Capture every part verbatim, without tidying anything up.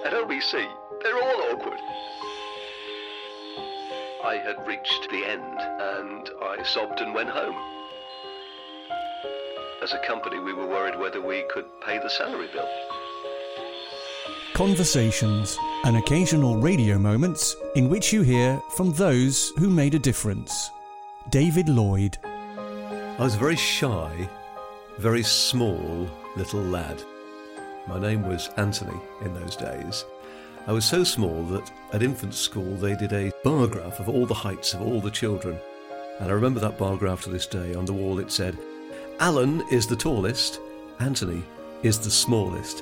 At O B C, they're all awkward. I had reached the end, and I sobbed and went home. As a company, we were worried whether we could pay the salary bill. Conversations and occasional radio moments in which you hear from those who made a difference. David Lloyd. I was a very shy, very small little lad. My name was Anthony in those days. I was so small that at infant school they did a bar graph of all the heights of all the children. And I remember that bar graph to this day. On the wall it said, Alan is the tallest, Anthony is the smallest.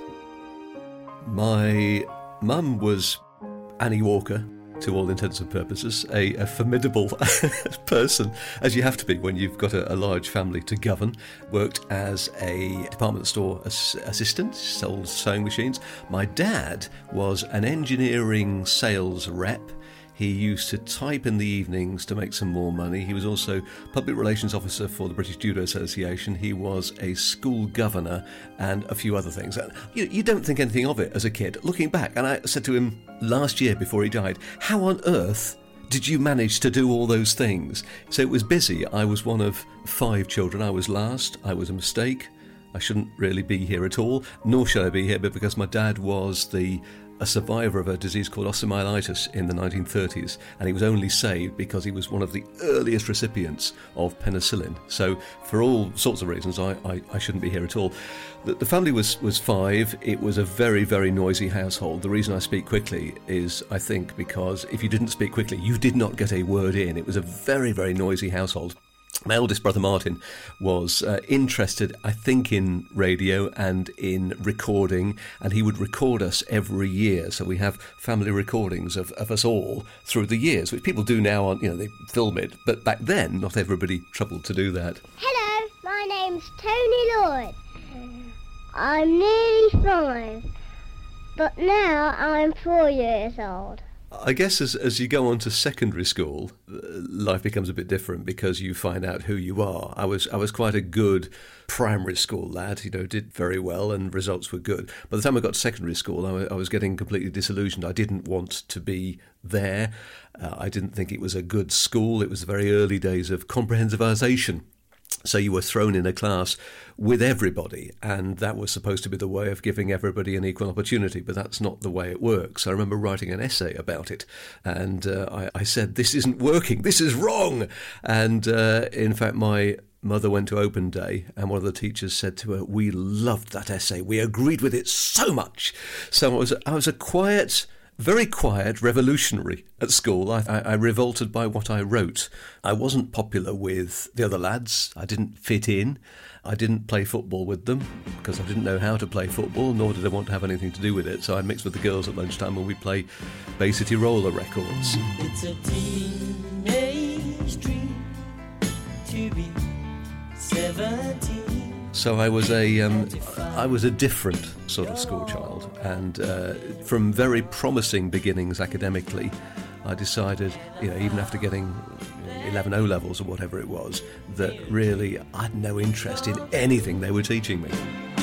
My mum was Annie Walker, to all intents and purposes, a, a formidable person, as you have to be when you've got a, a large family to govern. Worked as a department store as, assistant, sold sewing machines. My dad was an engineering sales rep. He used to type in the evenings to make some more money. He was also public relations officer for the British Judo Association. He was a school governor and a few other things. You, you don't think anything of it as a kid. Looking back, and I said to him last year before he died, how on earth did you manage to do all those things? So it was busy. I was one of five children. I was last. I was a mistake. I shouldn't really be here at all, nor should I be here, but because my dad was the a survivor of a disease called osteomyelitis in the nineteen thirties, and he was only saved because he was one of the earliest recipients of penicillin. So for all sorts of reasons, I, I, I shouldn't be here at all. The, the family was, was five. It was a very, very noisy household. The reason I speak quickly is, I think, because if you didn't speak quickly, you did not get a word in. It was a very, very noisy household. My eldest brother Martin was uh, interested, I think, in radio and in recording, and he would record us every year. So we have family recordings of, of us all through the years, which people do now on, you know, they film it. But back then, not everybody troubled to do that. Hello, my name's Tony Lloyd. I'm nearly five, but now I'm four years old. I guess as as you go on to secondary school, life becomes a bit different because you find out who you are. I was I was quite a good primary school lad, you know, did very well and results were good. By the time I got to secondary school, I, w- I was getting completely disillusioned. I didn't want to be there. Uh, I didn't think it was a good school. It was the very early days of comprehensivization. So you were thrown in a class with everybody, and that was supposed to be the way of giving everybody an equal opportunity, but that's not the way it works. I remember writing an essay about it, and uh, I, I said, this isn't working, this is wrong. And uh, in fact, my mother went to open day, and one of the teachers said to her, we loved that essay, we agreed with it so much. So I was, I was a quiet... very quiet revolutionary at school. I, I, I revolted by what I wrote. I wasn't popular with the other lads. I didn't fit in. I didn't play football with them because I didn't know how to play football, nor did I want to have anything to do with it. So I mixed with the girls at lunchtime and we'd play Bay City Roller records. It's a teenage dream to be seventeen. So I was a um, I was a different sort of school child, and uh, from very promising beginnings academically, I decided, you know, even after getting eleven O-levels or whatever it was, that really I had no interest in anything they were teaching me.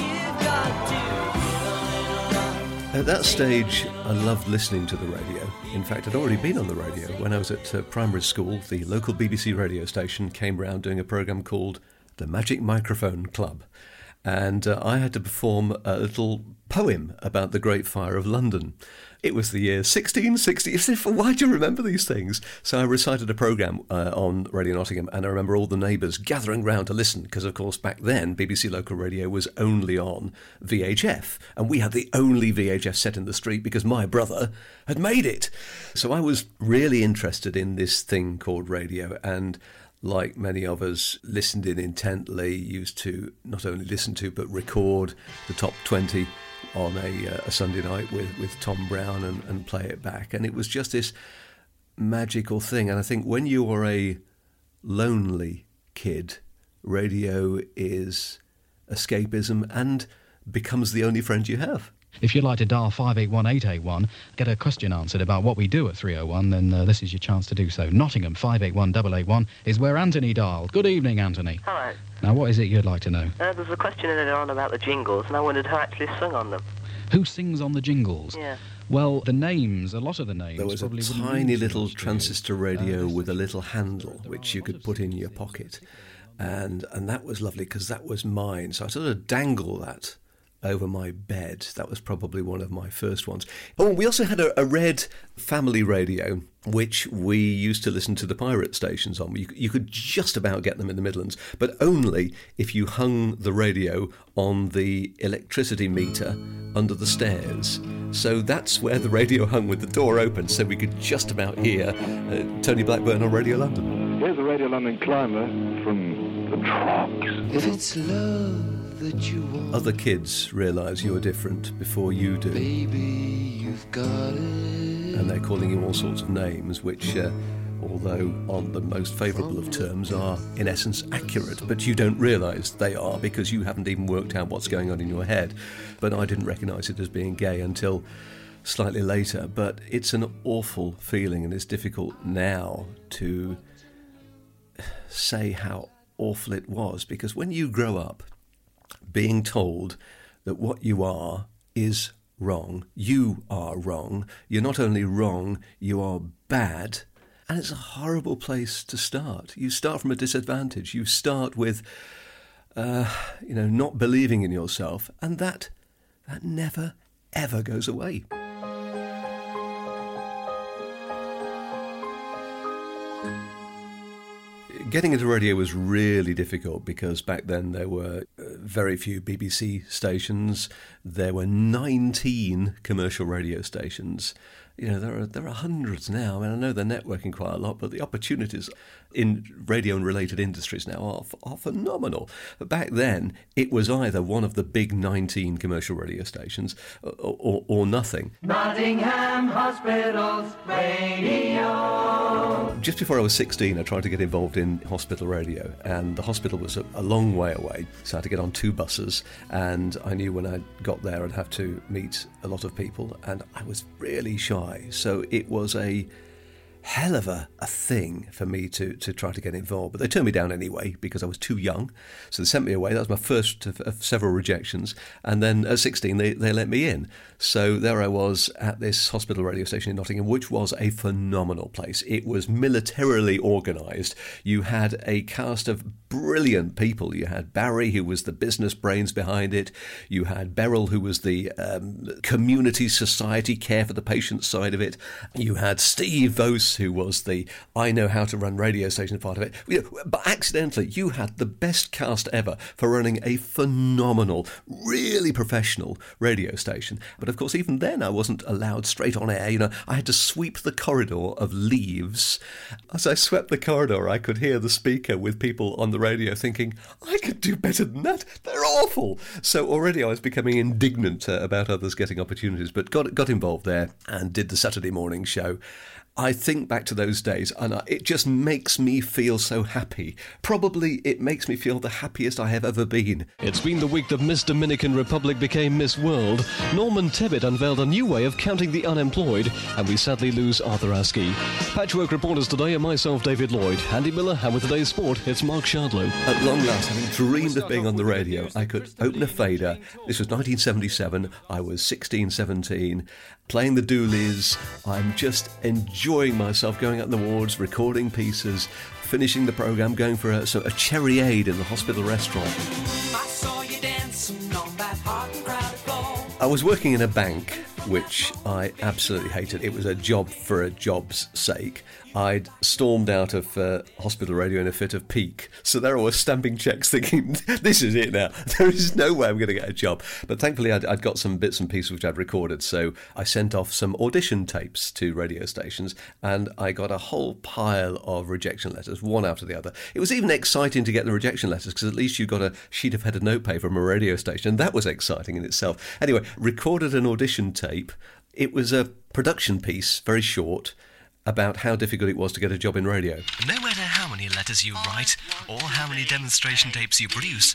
At that stage, I loved listening to the radio. In fact, I'd already been on the radio. When I was at uh, primary school, the local B B C radio station came round doing a programme called The Magic Microphone Club. And uh, I had to perform a little poem about the Great Fire of London. It was the year sixteen sixty. Why do you remember these things? So I recited a programme uh, on Radio Nottingham, and I remember all the neighbours gathering round to listen, because, of course, back then, B B C Local Radio was only on V H F, and we had the only V H F set in the street because my brother had made it. So I was really interested in this thing called radio, and like many of us, listened in intently, used to not only listen to but record the top twenty on a, uh, a Sunday night with, with Tom Brown and, and play it back. And it was just this magical thing. And I think when you are a lonely kid, radio is escapism and becomes the only friend you have. If you'd like to dial five eight one eight eight one, get a question answered about what we do at three oh one, then uh, this is your chance to do so. Nottingham five eight one eight eight one is where Anthony dialed. Good evening, Anthony. Hello. Now, what is it you'd like to know? Uh, there's a question earlier on about the jingles, and I wondered who actually sung on them. Who sings on the jingles? Yeah. Well, the names, a lot of the names... There was a probably wouldn't tiny mean too little much to you. transistor radio Uh, with a little handle which you could put in your pocket. And and that was lovely because that was mine. So I sort of dangle that over my bed. That was probably one of my first ones. Oh, and we also had a, a red family radio, which we used to listen to the pirate stations on. You, you could just about get them in the Midlands, but only if you hung the radio on the electricity meter under the stairs. So that's where the radio hung with the door open, so we could just about hear uh, Tony Blackburn on Radio London. Here's a Radio London climber from the Trogs. If it's love that you want, Other kids realise you're different before you do. baby, you've got it. And they're calling you all sorts of names, which, uh, although on the most favourable of terms, are in essence accurate, but you don't realise they are because you haven't even worked out what's going on in your head. But I didn't recognise it as being gay until slightly later. But it's an awful feeling, and it's difficult now to say how awful it was, because when you grow up being told that what you are is wrong, you are wrong, you're not only wrong, you are bad, and it's a horrible place to start. You start from a disadvantage. You start with, uh, you know, not believing in yourself, and that that never, ever goes away. Getting into radio was really difficult because back then there were uh, very few B B C stations. There were nineteen commercial radio stations. You know, there are there are hundreds now. I mean, I know they're networking quite a lot, but the opportunities in radio and related industries now are, are phenomenal. But back then, it was either one of the big nineteen commercial radio stations or, or, or nothing. Nottingham Hospital's radio. Just before I was sixteen, I tried to get involved in hospital radio, and the hospital was a, a long way away, so I had to get on two buses, and I knew when I got there I'd have to meet a lot of people, and I was really shy, so it was a hell of a, a thing for me to, to try to get involved. But they turned me down anyway because I was too young. So they sent me away. That was my first of, of several rejections. And then at sixteen, they, they let me in. So there I was at this hospital radio station in Nottingham, which was a phenomenal place. It was militarily organised. You had a cast of brilliant people. You had Barry, who was the business brains behind it. You had Beryl, who was the um, community society care for the patient side of it. You had Steve Vose, who was the I know how to run radio station part of it. You know, but accidentally, you had the best cast ever for running a phenomenal, really professional radio station. But of course, even then, I wasn't allowed straight on air. You know, I had to sweep the corridor of leaves. As I swept the corridor, I could hear the speaker with people on the radio thinking, I could do better than that. They're awful. So already I was becoming indignant uh, about others getting opportunities, but got got involved there and did the Saturday morning show. I think back to those days and I, it just makes me feel so happy. Probably it makes me feel the happiest I have ever been. It's been the week that Miss Dominican Republic became Miss World. Norman Tebbit unveiled a new way of counting the unemployed, and we sadly lose Arthur Askey. Patchwork reporters today are myself, David Lloyd, Andy Miller, and with today's sport, it's Mark Shardlow. At long last, having dreamed of being on the radio, I could open a fader. This was nineteen seventy-seven. I was sixteen, seventeen, playing the Dooleys. I'm just enjoying myself, going out in the wards, recording pieces, finishing the programme, going for a, so a cherryade in the hospital restaurant. I saw you dancing on that hot and crowded floor. I was working in a bank, which I absolutely hated. It was a job for a job's sake. I'd stormed out of uh, hospital radio in a fit of pique. So there I was stamping cheques thinking, this is it now. There is no way I'm going to get a job. But thankfully I'd, I'd got some bits and pieces which I'd recorded. So I sent off some audition tapes to radio stations and I got a whole pile of rejection letters, one after the other. It was even exciting to get the rejection letters because at least you got a sheet of headed notepaper from a radio station. And that was exciting in itself. Anyway, recorded an audition tape. It was a production piece, very short, about how difficult it was to get a job in radio. No matter how many letters you write or how many demonstration tapes you produce,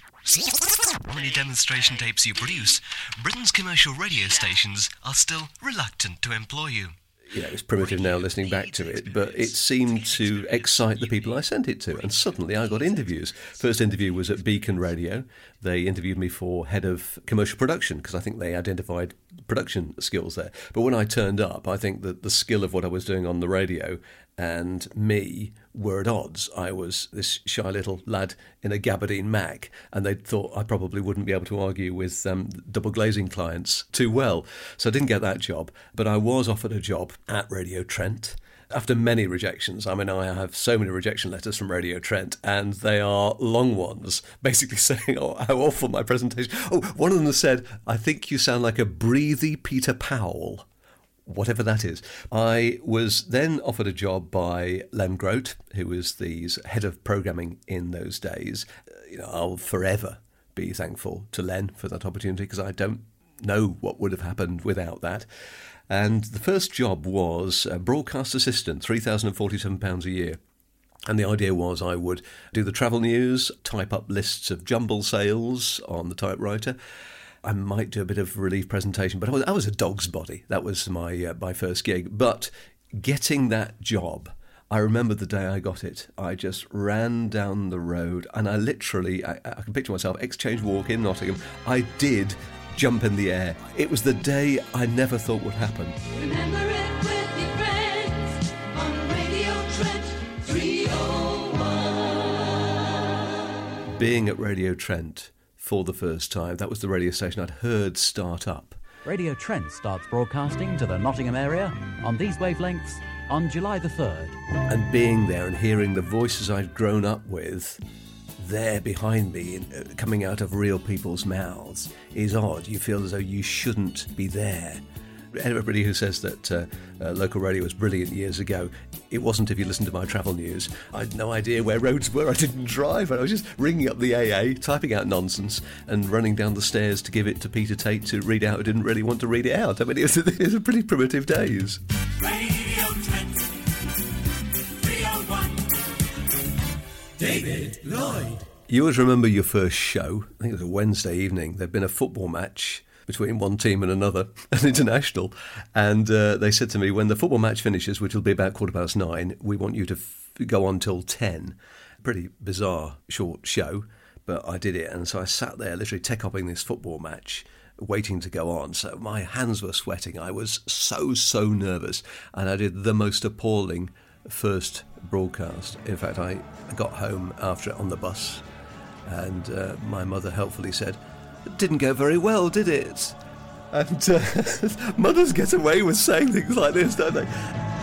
how many demonstration tapes you produce, Britain's commercial radio stations are still reluctant to employ you. you know, it's primitive now listening back to it, but it seemed to excite the people I sent it to. And suddenly I got interviews. First interview was at Beacon Radio. They interviewed me for head of commercial production because I think they identified production skills there. But when I turned up, I think that the skill of what I was doing on the radio and me were at odds. I was this shy little lad in a gabardine Mac, and they thought I probably wouldn't be able to argue with um, double glazing clients too well. So I didn't get that job, but I was offered a job at Radio Trent. After many rejections, I mean, I have so many rejection letters from Radio Trent, and they are long ones, basically saying, oh, how awful my presentation. Oh, one of them said, I think you sound like a breathy Peter Powell. Whatever that is. I was then offered a job by Len Grote, who was the head of programming in those days. You know, I'll forever be thankful to Len for that opportunity because I don't know what would have happened without that. And the first job was a broadcast assistant, three thousand forty-seven pounds a year. And the idea was I would do the travel news, type up lists of jumble sales on the typewriter. I might do a bit of relief presentation, but I was, I was a dog's body. That was my uh, my first gig. But getting that job, I remember the day I got it. I just ran down the road, and I literally, I, I can picture myself, Exchange Walk in Nottingham. I did jump in the air. It was the day I never thought would happen. Remember it with your friends on Radio Trent three oh one. Being at Radio Trent for the first time, that was the radio station I'd heard start up. Radio Trent starts broadcasting to the Nottingham area on these wavelengths on July the third. And being there and hearing the voices I'd grown up with there behind me, uh, coming out of real people's mouths, is odd. You feel as though you shouldn't be there. Everybody who says that uh, uh, local radio was brilliant years ago, it wasn't if you listened to my travel news. I had no idea where roads were. I didn't drive. I was just ringing up the A A, typing out nonsense and running down the stairs to give it to Peter Tate to read out who didn't really want to read it out. I mean, it was, it was pretty primitive days. Radio Trent three oh one. David Lloyd. You always remember your first show. I think it was a Wednesday evening. There'd been a football match between one team and another, an international, and uh, they said to me, when the football match finishes, which will be about quarter past nine, we want you to f- go on till ten. Pretty bizarre short show, but I did it, and so I sat there literally tech-hopping this football match, waiting to go on. So my hands were sweating. I was so, so nervous, and I did the most appalling first broadcast. In fact, I got home after it on the bus, and uh, my mother helpfully said, "It didn't go very well, did it?" And uh, mothers get away with saying things like this, don't they?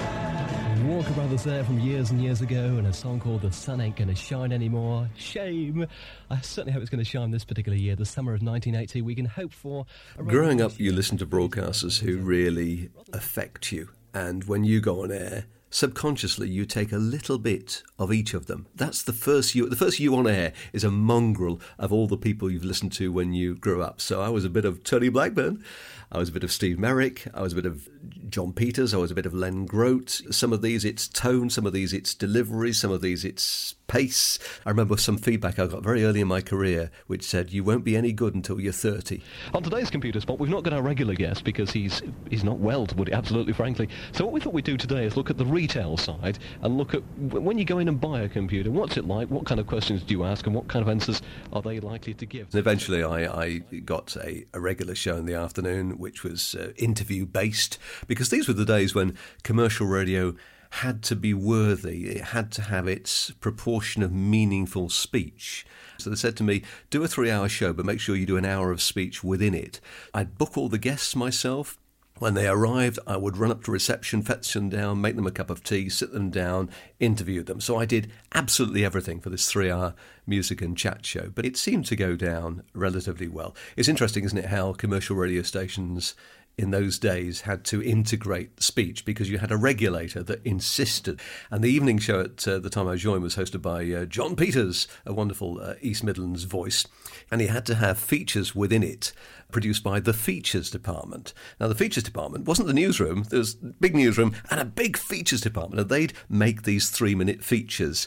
Walker Brothers there from years and years ago, and a song called The Sun Ain't Gonna Shine Anymore. Shame. I certainly hope it's going to shine this particular year, the summer of nineteen eighty. We can hope for... Growing up, you listen to broadcasters who really affect you, and when you go on air, subconsciously you take a little bit of each of them. That's the first you the first you on air is a mongrel of all the people you've listened to when you grew up. So I was a bit of Tony Blackburn, I was a bit of Steve Merrick, I was a bit of John Peters, I was a bit of Len Grote. Some of these it's tone, some of these it's delivery, some of these it's pace. I remember some feedback I got very early in my career which said you won't be any good until you're thirty. On today's Computer Spot, we've not got our regular guest because he's he's not well, to put it absolutely frankly. So what we thought we'd do today is look at the retail side and look at when you go in and buy a computer, what's it like, what kind of questions do you ask, and what kind of answers are they likely to give? And eventually I, I got a, a regular show in the afternoon which was uh, interview based, because these were the days when commercial radio had to be worthy. It had to have its proportion of meaningful speech. So they said to me, do a three-hour show, but make sure you do an hour of speech within it. I'd book all the guests myself. When they arrived, I would run up to reception, fetch them down, make them a cup of tea, sit them down, interview them. So I did absolutely everything for this three-hour music and chat show. But it seemed to go down relatively well. It's interesting, isn't it, how commercial radio stations in those days had to integrate speech because you had a regulator that insisted. And the evening show at uh, the time I joined was hosted by uh, John Peters, a wonderful uh, East Midlands voice. And he had to have features within it produced by the features department. Now, the features department wasn't the newsroom. There was a big newsroom and a big features department. And they'd make these three-minute features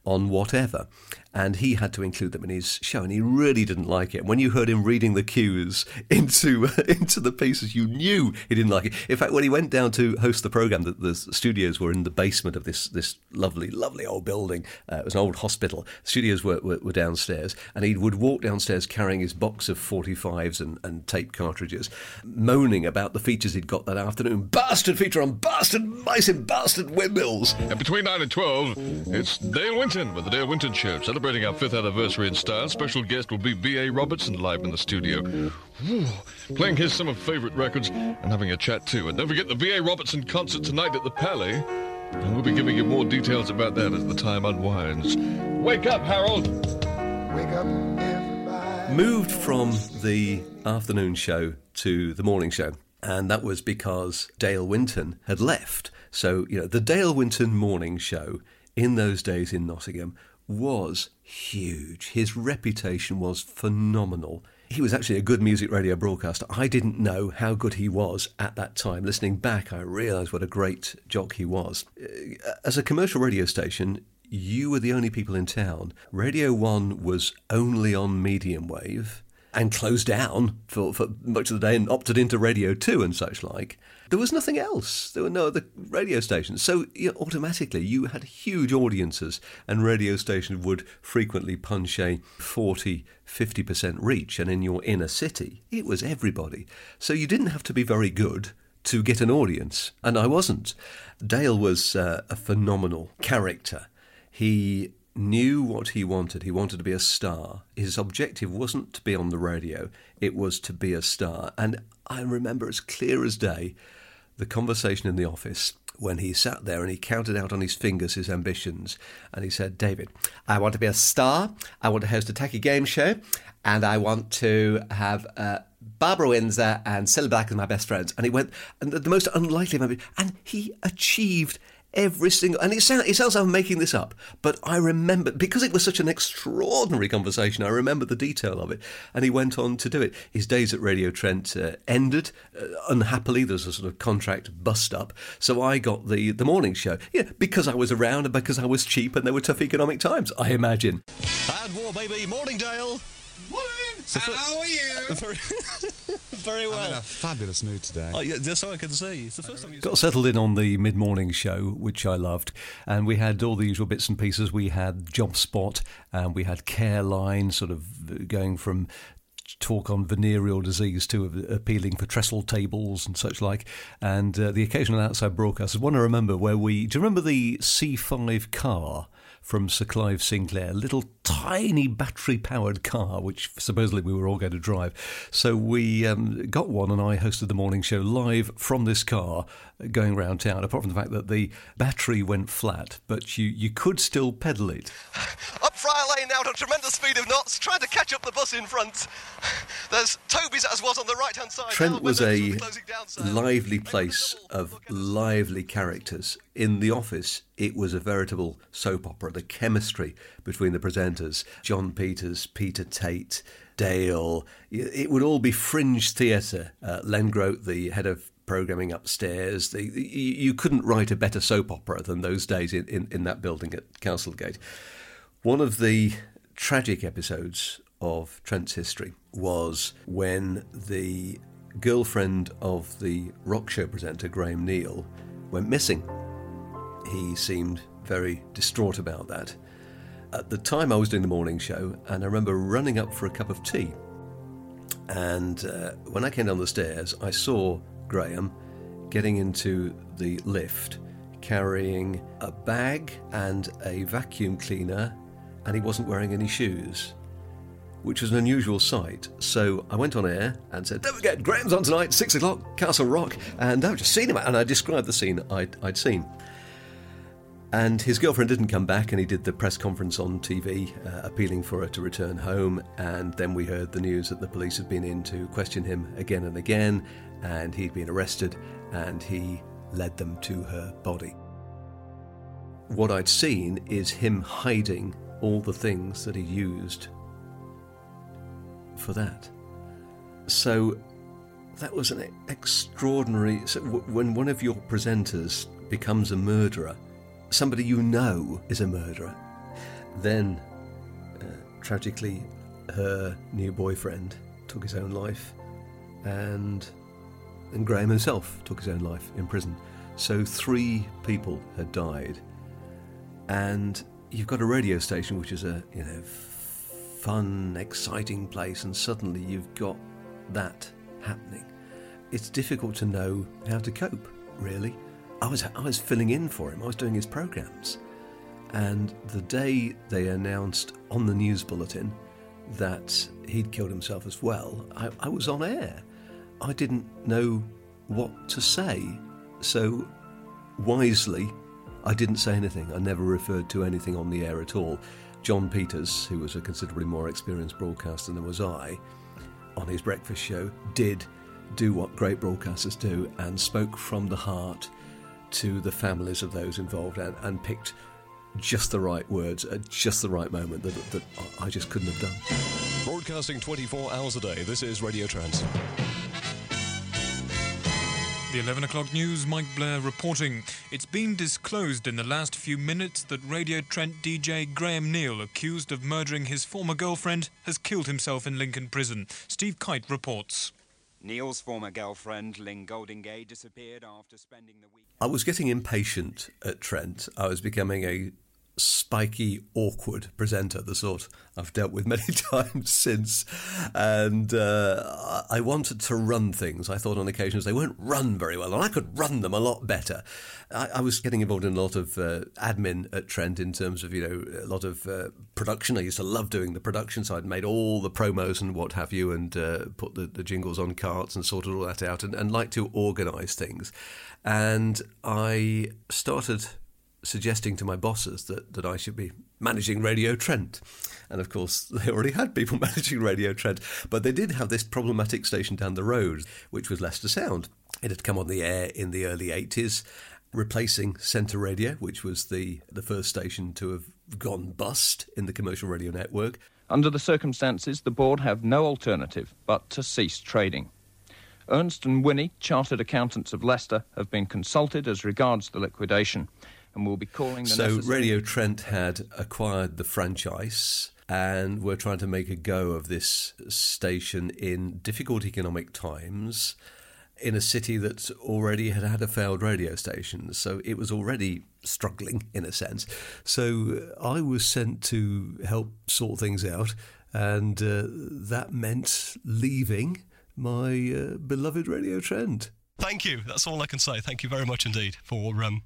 on whatever. And he had to include them in his show, and he really didn't like it. When you heard him reading the cues into into the pieces, you knew he didn't like it. In fact, when he went down to host the programme, the, the studios were in the basement of this this lovely, lovely old building. Uh, it was an old hospital. Studios were, were, were downstairs, and he would walk downstairs carrying his box of forty-fives and, and tape cartridges, moaning about the features he'd got that afternoon. Bastard feature on bastard mice and bastard windmills. And between nine and twelve, it's Dale Winton with the Dale Winton Show, celebrating our fifth anniversary in style. Special guest will be B A Robertson live in the studio, Whew. playing his some of favourite records and having a chat too. And don't forget the B A Robertson concert tonight at the Palais, and we'll be giving you more details about that as the time unwinds. Wake up, Harold! Wake up, everybody. Moved from the afternoon show to the morning show, and that was because Dale Winton had left. So, you know, the Dale Winton morning show in those days in Nottingham was huge. His reputation was phenomenal. He was actually a good music radio broadcaster. I didn't know how good he was at that time. Listening back, I realised what a great jock he was. As a commercial radio station, you were the only people in town. Radio one was only on medium wave and closed down for, for much of the day and opted into Radio two and such like. There was nothing else. There were no other radio stations. So you know, automatically you had huge audiences, and radio stations would frequently punch a forty, fifty percent reach. And in your inner city, it was everybody. So you didn't have to be very good to get an audience. And I wasn't. Dale was uh, a phenomenal character. He knew what he wanted. He wanted to be a star. His objective wasn't to be on the radio. It was to be a star. And I remember as clear as day the conversation in the office when he sat there and he counted out on his fingers his ambitions. And he said, David, I want to be a star. I want to host a tacky game show. And I want to have uh, Barbara Windsor and Cilla Black as my best friends. And he went, and the, the most unlikely ambition. And he achieved every single, and it sounds, it sounds like I'm making this up, but I remember, because it was such an extraordinary conversation, I remember the detail of it, and he went on to do it. His days at Radio Trent uh, ended, uh, unhappily. There was a sort of contract bust-up, so I got the, the morning show, yeah, because I was around and because I was cheap and there were tough economic times, I imagine. And war, baby. Morning, Dale. Morning. So How are you? Very, very well. I'm in a fabulous mood today. Oh, yeah, just so I can see. It's the first time you Got settled in on the mid-morning show, which I loved, and we had all the usual bits and pieces. We had Job Spot, and we had Care Line, sort of going from talk on venereal disease to appealing for trestle tables and such like, and uh, the occasional outside broadcast. One I remember where we... Do you remember the C five car from Sir Clive Sinclair, little tiny battery-powered car, which supposedly we were all going to drive. So we um, got one, and I hosted the morning show live from this car, going around town, apart from the fact that the battery went flat, but you, you could still pedal it. Up Friar Lane now at a tremendous speed of knots, trying to catch up the bus in front. There's Toby's as was on the right-hand side. Trent was a lively place of lively characters. In the office, it was a veritable soap opera. The chemistry between the presenters, John Peters, Peter Tate, Dale, it would all be fringe theatre. Uh, Len Grote, the head of programming upstairs, the, the, you couldn't write a better soap opera than those days in, in, in that building at Castlegate. One of the tragic episodes of Trent's history was when the girlfriend of the rock show presenter, Graham Neal, went missing. He seemed very distraught about that. At the time I was doing the morning show, and I remember running up for a cup of tea. And uh, when I came down the stairs, I saw Graham getting into the lift, carrying a bag and a vacuum cleaner, and he wasn't wearing any shoes, which was an unusual sight. So I went on air and said, don't forget, Graham's on tonight, six o'clock, Castle Rock, and I've just seen him, and I described the scene I'd, I'd seen. And his girlfriend didn't come back, and he did the press conference on T V, uh, appealing for her to return home. And then we heard the news that the police had been in to question him again and again, and he'd been arrested, and he led them to her body. What I'd seen is him hiding all the things that he used for that. So that was an extraordinary... So when one of your presenters becomes a murderer, somebody you know is a murderer, Then, uh, tragically, her new boyfriend took his own life, and and Graham himself took his own life in prison. So three people had died, and you've got a radio station which is a you know fun, exciting place, and suddenly you've got that happening. It's difficult to know how to cope, really. I was I was filling in for him. I was doing his programmes, and the day they announced on the news bulletin that he'd killed himself as well, I, I was on air. I didn't know what to say, so wisely I didn't say anything. I never referred to anything on the air at all. John Peters, who was a considerably more experienced broadcaster than was I, on his breakfast show, did do what great broadcasters do and spoke from the heart to the families of those involved, and, and picked just the right words at just the right moment that, that I just couldn't have done. Broadcasting twenty-four hours a day, this is Radio Trent. The eleven o'clock news, Mike Blair reporting. It's been disclosed in the last few minutes that Radio Trent D J Graham Neal, accused of murdering his former girlfriend, has killed himself in Lincoln Prison. Steve Kite reports. Neil's former girlfriend, Lynn Goldingay, disappeared after spending the week... I was getting impatient at Trent. I was becoming a spiky, awkward presenter, the sort I've dealt with many times since. And uh, I wanted to run things. I thought on occasions they weren't run very well, and I could run them a lot better. I, I was getting involved in a lot of uh, admin at Trent in terms of, you know, a lot of uh, production. I used to love doing the production, so I'd made all the promos and what have you, and uh, put the, the jingles on carts and sorted all that out, and, and liked to organise things. And I started suggesting to my bosses that, that I should be managing Radio Trent. And of course, they already had people managing Radio Trent, but they did have this problematic station down the road, which was Leicester Sound. It had come on the air in the early eighties, replacing Centre Radio, which was the, the first station to have gone bust in the commercial radio network. Under the circumstances, the board have no alternative but to cease trading. Ernst and Winnie, chartered accountants of Leicester, have been consulted as regards the liquidation, and will be calling the So necessary... Radio Trent had acquired the franchise and were trying to make a go of this station in difficult economic times in a city that already had had a failed radio station. So it was already struggling in a sense. So I was sent to help sort things out, and uh, that meant leaving my uh, beloved Radio Trent. Thank you. That's all I can say. Thank you very much indeed for... Um,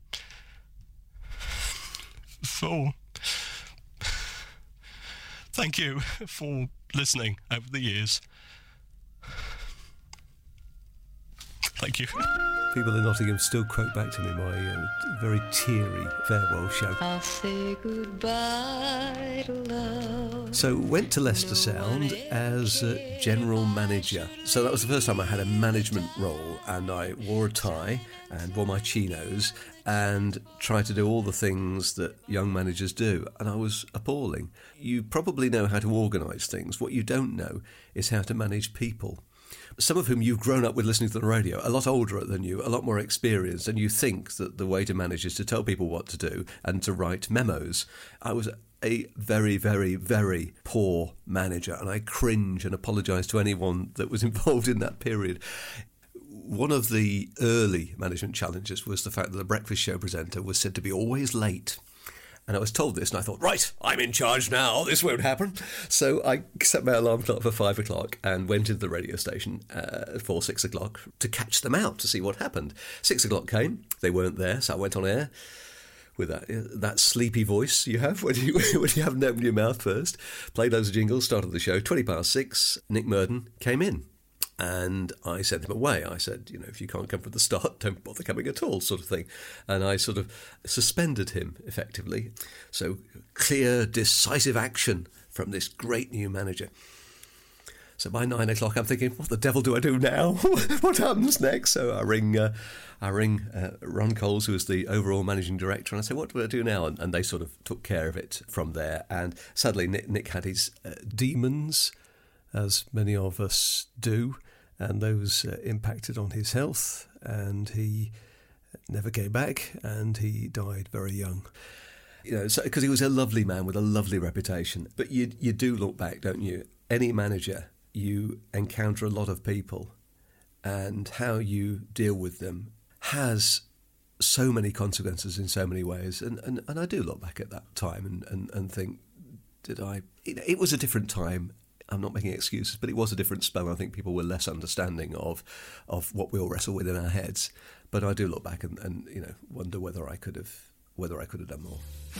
for... Thank you for listening over the years. Thank you. People in Nottingham still quote back to me my uh, very teary farewell show. I'll say goodbye to love. So went to Leicester Sound as uh, general manager. So that was the first time I had a management role, and I wore a tie and wore my chinos and tried to do all the things that young managers do, and I was appalling. You probably know how to organise things. What you don't know is how to manage people, some of whom you've grown up with listening to the radio, a lot older than you, a lot more experienced, and you think that the way to manage is to tell people what to do and to write memos. I was a very, very, very poor manager, and I cringe and apologise to anyone that was involved in that period. One of the early management challenges was the fact that the breakfast show presenter was said to be always late. And I was told this, and I thought, right, I'm in charge now, this won't happen. So I set my alarm clock for five o'clock and went into the radio station uh, for six o'clock to catch them out, to see what happened. Six o'clock came, they weren't there, so I went on air with that that sleepy voice you have when you when you haven't opened your mouth first. Played those jingles, started the show. Twenty past six, Nick Murden came in. And I sent him away. I said, you know, if you can't come from the start, don't bother coming at all, sort of thing. And I sort of suspended him, effectively. So clear, decisive action from this great new manager. So by nine o'clock, I'm thinking, what the devil do I do now? What happens next? So I ring uh, I ring uh, Ron Coles, who was the overall managing director, and I say, what do I do now? And, and they sort of took care of it from there. And sadly, Nick, Nick had his uh, demons, as many of us do, and those uh, impacted on his health, and he never came back, and he died very young. You know, because he was a lovely man with a lovely reputation. But you you do look back, don't you? Any manager, you encounter a lot of people, and how you deal with them has so many consequences in so many ways. And, and, and I do look back at that time and, and, and think, did I... It, it was a different time. I'm not making excuses, but it was a different spell. I think people were less understanding of of what we all wrestle with in our heads. But I do look back and, and you know, wonder whether I could have whether I could have done more.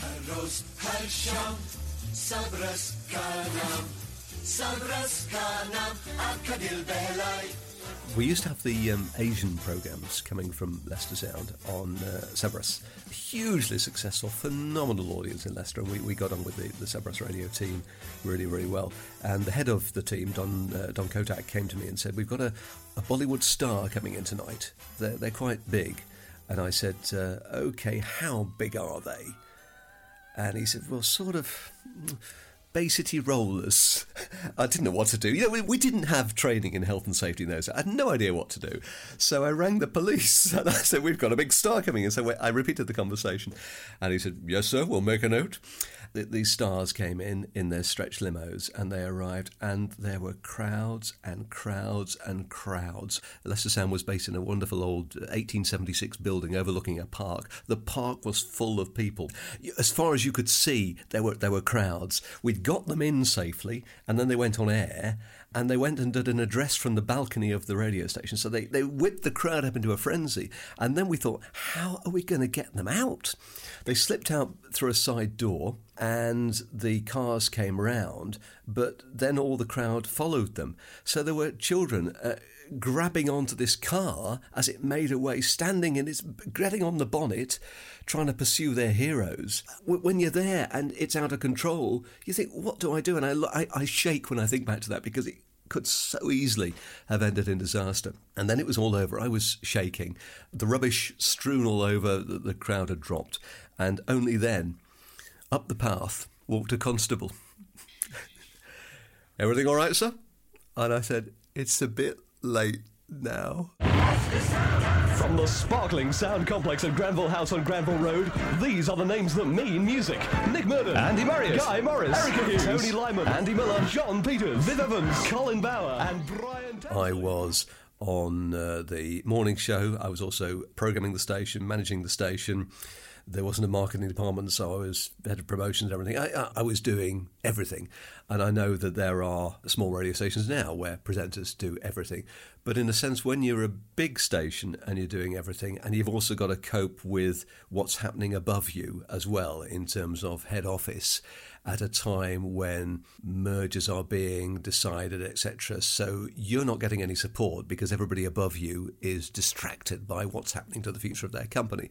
We used to have the um, Asian programmes coming from Leicester Sound on uh, Sabras. Hugely successful, phenomenal audience in Leicester, and we, we got on with the, the Sabras radio team really, really well. And the head of the team, Don uh, Don Kotak, came to me and said, we've got a, a Bollywood star coming in tonight. They're, they're quite big. And I said, uh, OK, how big are they? And he said, well, sort of... Bay City Rollers. I didn't know what to do. You know, we, we didn't have training in health and safety in those. I had no idea what to do. So I rang the police and I said, we've got a big star coming in. So I repeated the conversation. And he said, yes, sir, we'll make a note. These stars came in in their stretch limos and they arrived and there were crowds and crowds and crowds. Leicester Sound was based in a wonderful old eighteen seventy-six building overlooking a park. The park was full of people. As far as you could see, there were there were crowds. We'd got them in safely and then they went on air and they went and did an address from the balcony of the radio station. So they, they whipped the crowd up into a frenzy. And then we thought, how are we going to get them out? They slipped out through a side door and the cars came round, but then all the crowd followed them. So there were children uh, grabbing onto this car as it made away, standing in its, getting on the bonnet, trying to pursue their heroes. When you're there and it's out of control, you think, what do I do? And I, I, I shake when I think back to that because it could so easily have ended in disaster. And then it was all over. I was shaking. The rubbish strewn all over, the, the crowd had dropped. And only then, up the path, walked a constable. Everything all right, sir? And I said, it's a bit late now. From the sparkling sound complex at Granville House on Granville Road, these are the names that mean music. Nick Murden, Andy Marius, Guy Morris, Erica Hughes, Tony Lyman, Andy Miller, John Peters, Viv Evans, Colin Bauer, and Brian Taylor. I was on uh, the morning show. I was also programming the station, managing the station. There wasn't a marketing department, so I was head of promotions and everything. I, I, I was doing everything. And I know that there are small radio stations now where presenters do everything. But in a sense, when you're a big station and you're doing everything, and you've also got to cope with what's happening above you as well in terms of head office at a time when mergers are being decided, et cetera. So you're not getting any support because everybody above you is distracted by what's happening to the future of their company.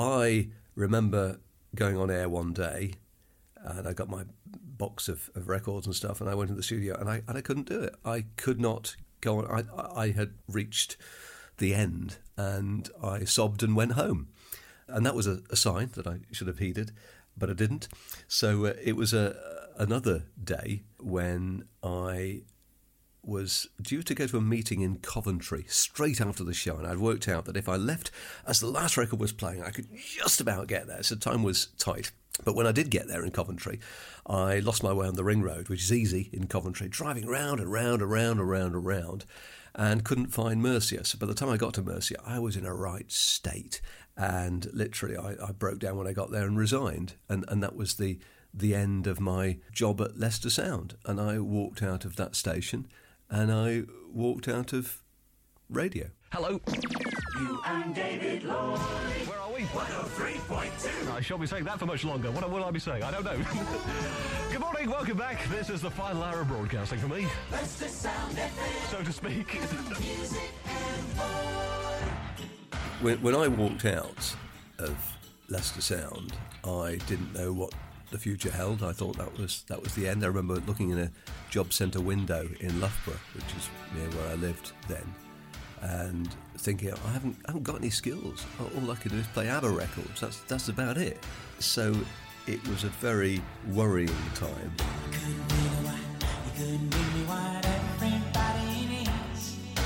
I remember going on air one day and I got my box of, of records and stuff and I went in the studio and I and I couldn't do it. I could not go on. I, I had reached the end and I sobbed and went home. And that was a, a sign that I should have heeded, but I didn't. So uh, it was a, another day when I was due to go to a meeting in Coventry straight after the show, and I'd worked out that if I left as the last record was playing, I could just about get there, so time was tight. But when I did get there in Coventry, I lost my way on the ring road, which is easy in Coventry, driving round and round and round and round and round, and couldn't find Mercia. So by the time I got to Mercia, I was in a right state, and literally I, I broke down when I got there and resigned, and, and that was the, the end of my job at Leicester Sound. And I walked out of that station, and I walked out of radio. Hello. You and David Lloyd. Where are we? one oh three point two. I shan't be saying that for much longer. What will I be saying? I don't know. Good morning, welcome back. This is the final hour of broadcasting for me. Leicester Sound F M. So to speak. Music and more. When, when I walked out of Leicester Sound, I didn't know what the future held. I thought that was that was the end. I remember looking in a job centre window in Loughborough, which is near where I lived then, and thinking, I haven't I haven't got any skills. All I could do is play ABBA records. That's that's about it. So it was a very worrying time.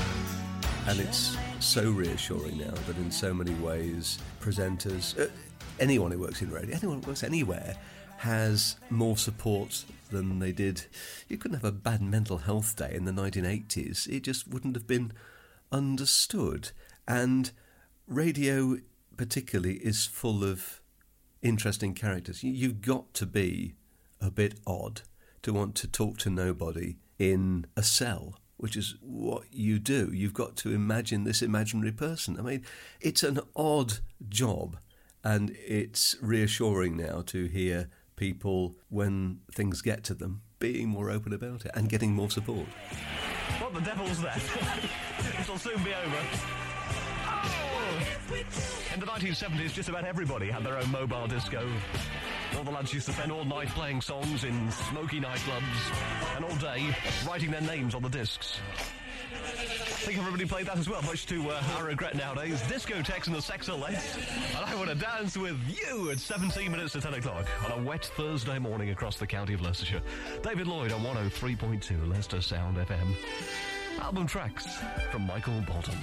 And it's so reassuring now that in so many ways presenters, uh, anyone who works in radio, anyone who works anywhere, has more support than they did. You couldn't have a bad mental health day in the nineteen eighties. It just wouldn't have been understood. And radio particularly is full of interesting characters. You've got to be a bit odd to want to talk to nobody in a cell, which is what you do. You've got to imagine this imaginary person. I mean, it's an odd job, and it's reassuring now to hear people, when things get to them, being more open about it and getting more support. What the devil's that? It'll soon be over. Oh! In the nineteen seventies, just about everybody had their own mobile disco. All the lads used to spend all night playing songs in smoky nightclubs and all day writing their names on the discs. I think everybody played that as well, much to uh, our regret nowadays. Discotheques and the Sexolettes. And I want to dance with you at seventeen minutes to ten o'clock on a wet Thursday morning across the county of Leicestershire. David Lloyd on one oh three point two Leicester Sound F M. Album tracks from Michael Bolton.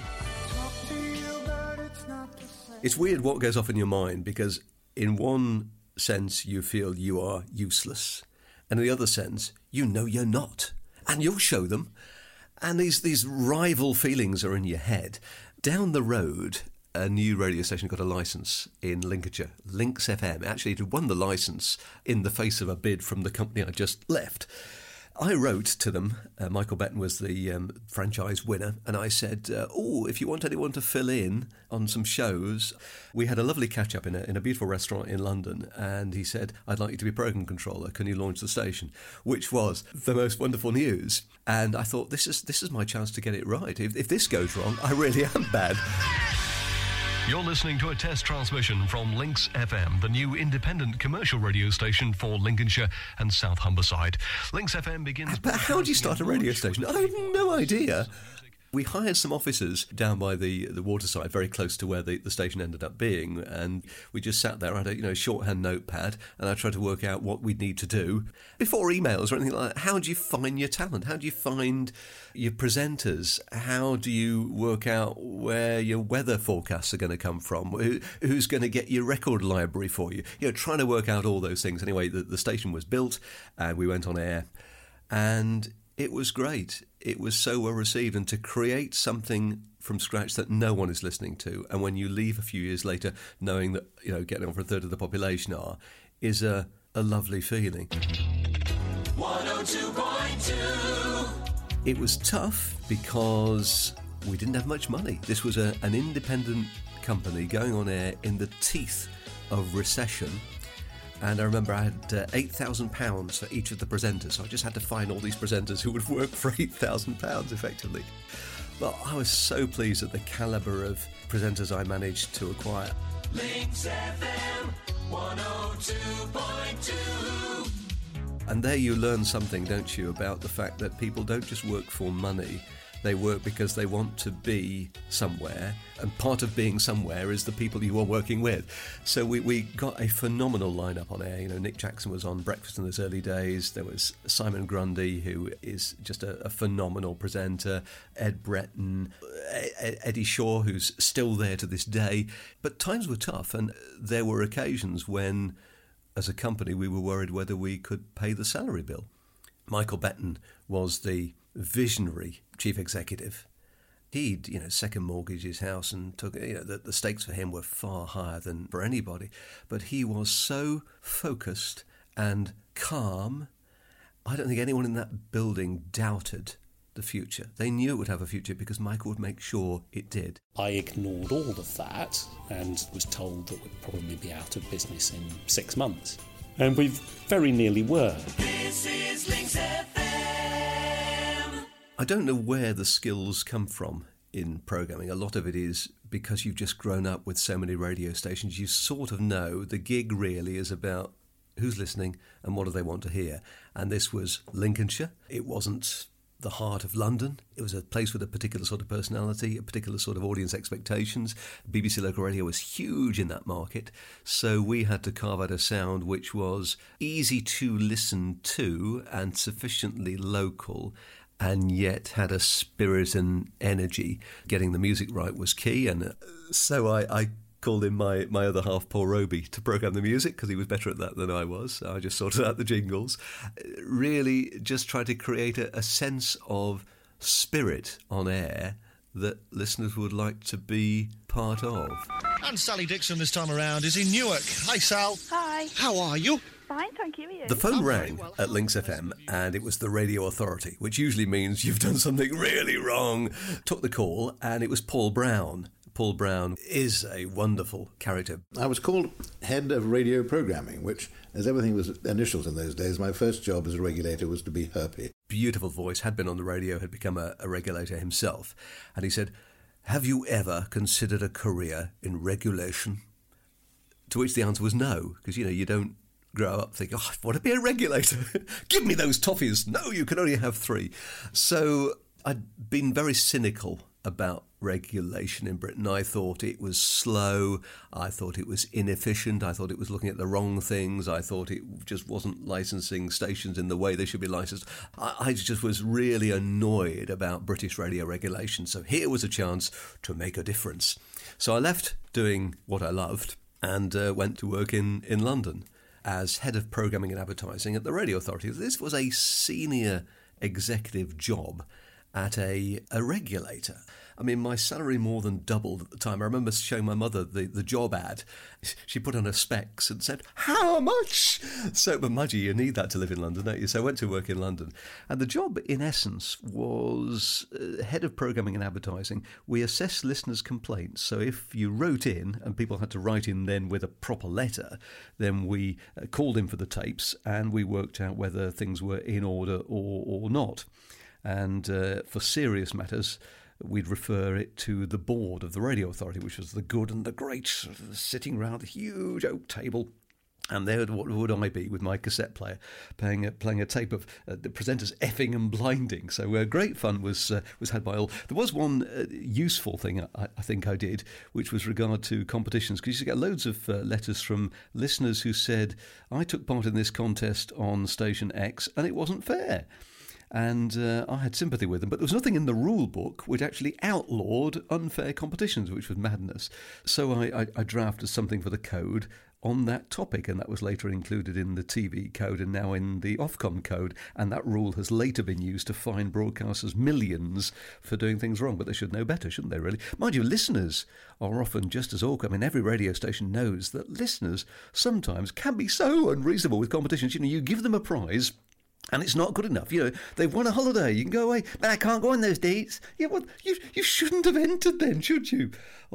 It's weird what goes off in your mind, because in one sense you feel you are useless, and in the other sense you know you're not, and you'll show them. And these, these rival feelings are in your head. Down the road, a new radio station got a licence in Lincolnshire, Links F M. Actually, it had won the licence in the face of a bid from the company I just left. I wrote to them. Uh, Michael Betton was the um, franchise winner, and I said, uh, oh, if you want anyone to fill in on some shows. We had a lovely catch-up in a, in a beautiful restaurant in London, and he said, I'd like you to be programme controller. Can you launch the station? Which was the most wonderful news. And I thought, this is this is my chance to get it right. If, if this goes wrong, I really am bad. You're listening to a test transmission from Links F M, the new independent commercial radio station for Lincolnshire and South Humberside. Links F M begins... But how do you start a radio station? I have no idea. We hired some officers down by the, the waterside, very close to where the, the station ended up being, and we just sat there. I had a you know shorthand notepad, and I tried to work out what we'd need to do. Before emails or anything like that, how do you find your talent? How do you find your presenters? How do you work out where your weather forecasts are going to come from? Who, who's going to get your record library for you? You know, trying to work out all those things. Anyway, the, the station was built, and we went on air, and it was great. It was so well received, and to create something from scratch that no one is listening to, and when you leave a few years later knowing that, you know, getting on for a third of the population are, is a, a lovely feeling. one oh two point two It was tough because we didn't have much money. This was a, an independent company going on air in the teeth of recession. And I remember I had uh, eight thousand pounds for each of the presenters, so I just had to find all these presenters who would work for eight thousand pounds effectively. But I was so pleased at the calibre of presenters I managed to acquire. Links F M one oh two point two And there you learn something, don't you, about the fact that people don't just work for money. They work because they want to be somewhere, and part of being somewhere is the people you are working with. So we, we got a phenomenal lineup on air. You know, Nick Jackson was on Breakfast in those early days. There was Simon Grundy, who is just a, a phenomenal presenter. Ed Breton, Ed, Eddie Shaw, who's still there to this day. But times were tough, and there were occasions when, as a company, we were worried whether we could pay the salary bill. Michael Betton was the visionary chief executive. He'd, you know, second mortgaged his house and took, you know, the, the stakes for him were far higher than for anybody. But he was so focused and calm. I don't think anyone in that building doubted the future. They knew it would have a future because Michael would make sure it did. I ignored all of that and was told that we'd probably be out of business in six months. And we very nearly were. This is Links F M. I don't know where the skills come from in programming. A lot of it is because you've just grown up with so many radio stations. You sort of know the gig really is about who's listening and what do they want to hear. And this was Lincolnshire. It wasn't the heart of London. It was a place with a particular sort of personality, a particular sort of audience expectations. B B C Local Radio was huge in that market, so we had to carve out a sound which was easy to listen to and sufficiently local, and yet had a spirit and energy. Getting the music right was key, and so I, I called in my, my other half, Paul Roby, to programme the music because he was better at that than I was. I just sorted out the jingles. Really just tried to create a, a sense of spirit on air that listeners would like to be part of. And Sally Dixon this time around is in Newark. Hi, Sal. Hi. How are you? Fine, thank you. Are you? The phone rang at Links F M and it was the radio authority, which usually means you've done something really wrong. Took the call and it was Paul Brown. Paul Brown is a wonderful character. I was called head of radio programming, which, as everything was initials in those days, my first job as a regulator was to be Herpy. Beautiful voice, had been on the radio, had become a, a regulator himself. And he said, have you ever considered a career in regulation? To which the answer was no, because, you know, you don't grow up thinking, oh, I want to be a regulator. Give me those toffees. No, you can only have three. So I'd been very cynical about regulation in Britain. I thought it was slow. I thought it was inefficient. I thought it was looking at the wrong things. I thought it just wasn't licensing stations in the way they should be licensed. I, I just was really annoyed about British radio regulation. So here was a chance to make a difference. So I left doing what I loved and uh, went to work in, in London as head of programming and advertising at the Radio Authority. This was a senior executive job at a, a regulator. I mean, my salary more than doubled at the time. I remember showing my mother the, the job ad. She put on her specs and said, how much? So, but mind you, you need that to live in London, don't you? So I went to work in London. And the job, in essence, was uh, head of programming and advertising. We assessed listeners' complaints. So if you wrote in, and people had to write in then with a proper letter, then we uh, called in for the tapes and we worked out whether things were in order or, or not. And uh, for serious matters, we'd refer it to the board of the Radio Authority, which was the good and the great, sitting round a huge oak table. And there what would I be with my cassette player, playing a, playing a tape of uh, the presenters effing and blinding. So uh, great fun was uh, was had by all. There was one uh, useful thing I, I think I did, which was regard to competitions, because you used to get loads of uh, letters from listeners who said, I took part in this contest on Station X and it wasn't fair. And uh, I had sympathy with them, but there was nothing in the rule book which actually outlawed unfair competitions, which was madness. So I, I, I drafted something for the code on that topic, and that was later included in the T V code and now in the Ofcom code, and that rule has later been used to fine broadcasters millions for doing things wrong, but they should know better, shouldn't they, really? Mind you, listeners are often just as awkward. I mean, every radio station knows that listeners sometimes can be so unreasonable with competitions. You know, you give them a prize and it's not good enough. You know, they've won a holiday. You can go away. But I can't go on those dates. Yeah, well, you you shouldn't have entered then, should you?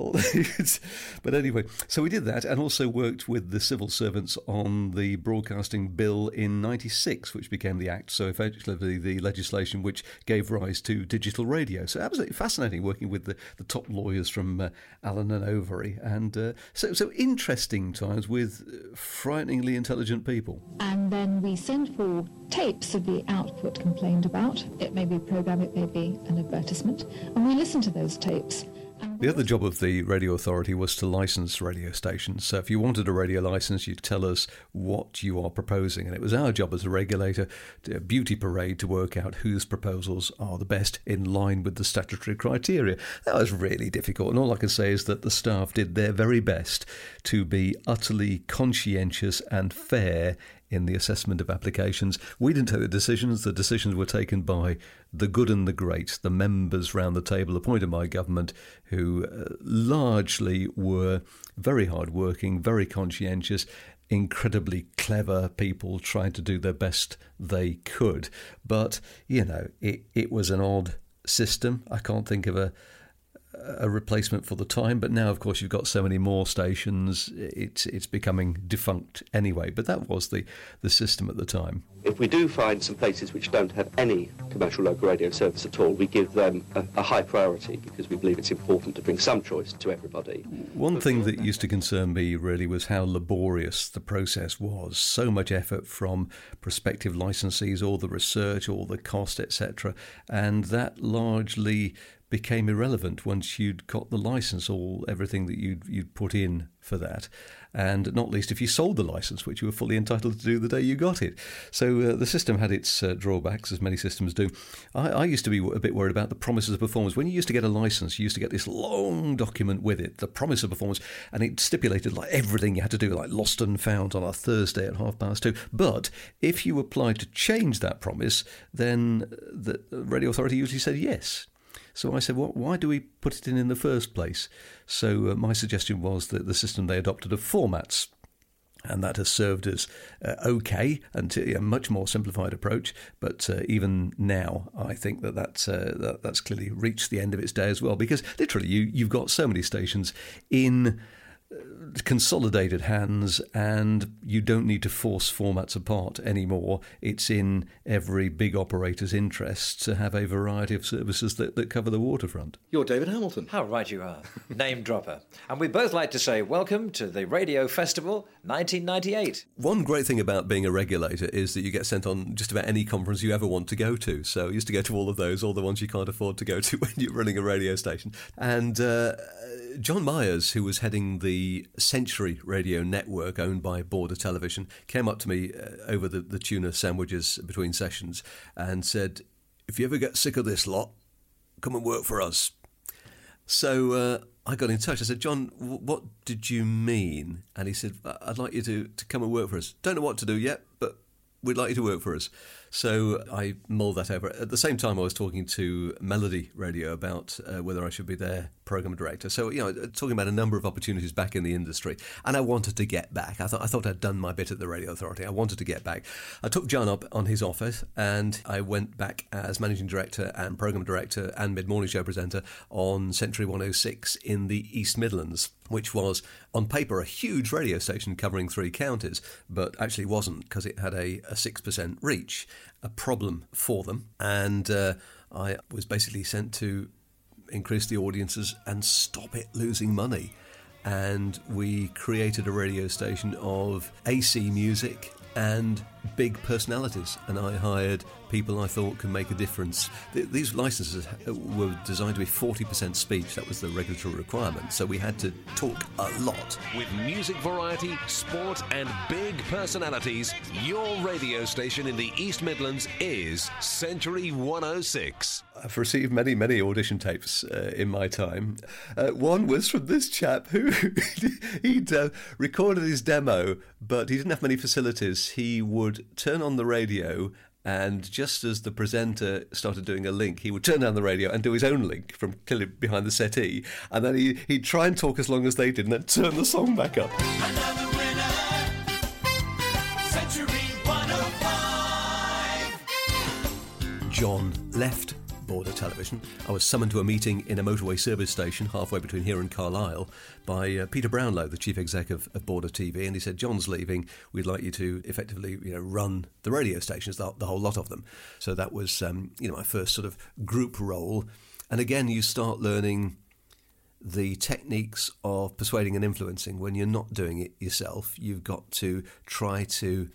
But anyway, so we did that and also worked with the civil servants on the broadcasting bill in ninety-six, which became the Act. So effectively the legislation which gave rise to digital radio. So absolutely fascinating working with the, the top lawyers from uh, Allen and Overy. And uh, so, so interesting times with frighteningly intelligent people. And then we send for tapes of the output complained about. It may be a programme, it may be an advertisement, and we listen to those tapes. The other job of the Radio Authority was to license radio stations. So if you wanted a radio licence, you'd tell us what you are proposing. And it was our job as a regulator, to a beauty parade, to work out whose proposals are the best in line with the statutory criteria. That was really difficult. And all I can say is that the staff did their very best to be utterly conscientious and fair in the assessment of applications. We didn't take the decisions. The decisions were taken by the good and the great, the members round the table appointed by government, who uh, largely were very hard-working, very conscientious, incredibly clever people trying to do their best they could. But, you know, it, it was an odd system. I can't think of a a replacement for the time, but now of course you've got so many more stations, it's it's becoming defunct anyway, but that was the the system at the time. If we do find some places which don't have any commercial local radio service at all, we give them a, a high priority because we believe it's important to bring some choice to everybody. One thing that used to concern me really was how laborious the process was. So much effort from prospective licensees, all the research, all the cost, et cetera, and that largely became irrelevant once you'd got the licence, all everything that you'd you'd put in for that, and not least if you sold the licence, which you were fully entitled to do the day you got it. So uh, the system had its uh, drawbacks, as many systems do. I, I used to be a bit worried about the promises of performance. When you used to get a licence, you used to get this long document with it, the promise of performance, and it stipulated like everything you had to do, like lost and found on a Thursday at half past two. But if you applied to change that promise, then the radio authority usually said yes. So I said, well, why do we put it in in the first place? So uh, my suggestion was that the system they adopted of formats, and that has served as uh, okay and to, a much more simplified approach. But uh, even now, I think that that's, uh, that that's clearly reached the end of its day as well, because literally you, you've got so many stations in consolidated hands, and you don't need to force formats apart anymore. It's in every big operator's interest to have a variety of services that, that cover the waterfront. You're David Hamilton. How right you are. Name dropper. And we both like to say welcome to the Radio Festival nineteen ninety-eight. One great thing about being a regulator is that you get sent on just about any conference you ever want to go to. So I used to go to all of those, all the ones you can't afford to go to when you're running a radio station. And uh, John Myers, who was heading the Century Radio Network owned by Border Television, came up to me uh, over the, the tuna sandwiches between sessions and said, if you ever get sick of this lot, come and work for us. So uh, I got in touch. I said, John, w- what did you mean? And he said, I'd like you to, to come and work for us. Don't know what to do yet, but we'd like you to work for us. So I mulled that over. At the same time, I was talking to Melody Radio about uh, whether I should be their programme director. So, you know, talking about a number of opportunities back in the industry. And I wanted to get back. I thought I thought I'd done my bit at the Radio Authority. I wanted to get back. I took John up on his offer, and I went back as managing director and programme director and mid-morning show presenter on Century one oh six in the East Midlands, which was, on paper, a huge radio station covering three counties, but actually wasn't, because it had a, a six percent reach, a problem for them. And uh, I was basically sent to increase the audiences and stop it losing money. And we created a radio station of A C music and big personalities, and I hired people I thought could make a difference. Th- these licenses were designed to be forty percent speech. That was the regulatory requirement, so we had to talk a lot. With music variety, sport and big personalities, your radio station in the East Midlands is Century one oh six. I've received many, many audition tapes uh, in my time. Uh, one was from this chap who he'd uh, recorded his demo, but he didn't have many facilities. He would turn on the radio, and just as the presenter started doing a link, he would turn down the radio and do his own link from clearly behind the settee, and then he, he'd try and talk as long as they did and then turn the song back up. Another winner, Century one oh five. John left Border Television. I was summoned to a meeting in a motorway service station halfway between here and Carlisle by uh, Peter Brownlow, the chief exec of, of Border T V, and he said, John's leaving, we'd like you to effectively, you know, run the radio stations, the, the whole lot of them. So that was, um, you know, my first sort of group role. And again, you start learning the techniques of persuading and influencing. When you're not doing it yourself, you've got to try to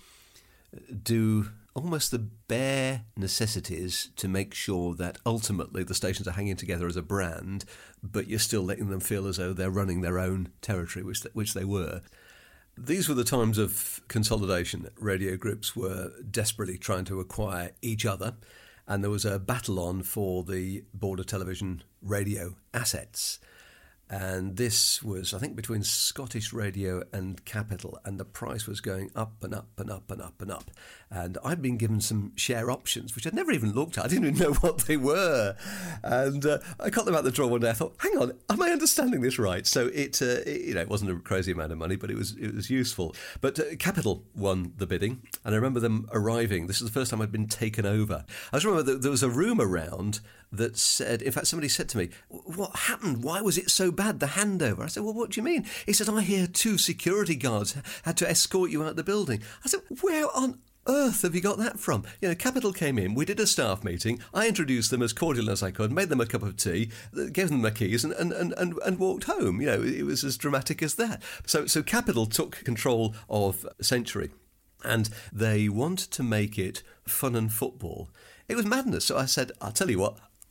do almost the bare necessities to make sure that ultimately the stations are hanging together as a brand, but you're still letting them feel as though they're running their own territory, which they, which they were. These were the times of consolidation. Radio groups were desperately trying to acquire each other, and there was a battle on for the Border Television radio assets. And this was, I think, between Scottish Radio and Capital, and the price was going up and up and up and up and up. And I'd been given some share options, which I'd never even looked at. I didn't even know what they were. And uh, I got them out the drawer one day. I thought, hang on, am I understanding this right? So it, uh, it you know, it wasn't a crazy amount of money, but it was it was useful. But uh, Capital won the bidding, and I remember them arriving. This is the first time I'd been taken over. I just remember that there was a room around that said, in fact, somebody said to me, what happened? Why was it so bad, the handover? I said, well, what do you mean? He said, I hear two security guards had to escort you out the building. I said, where on earth have you got that from? You know, Capital came in, we did a staff meeting, I introduced them as cordial as I could, made them a cup of tea, gave them my keys and, and, and, and, and walked home. You know, it was as dramatic as that. So, so Capital took control of Century, and they wanted to make it fun and football. It was madness. So I said, I'll tell you what,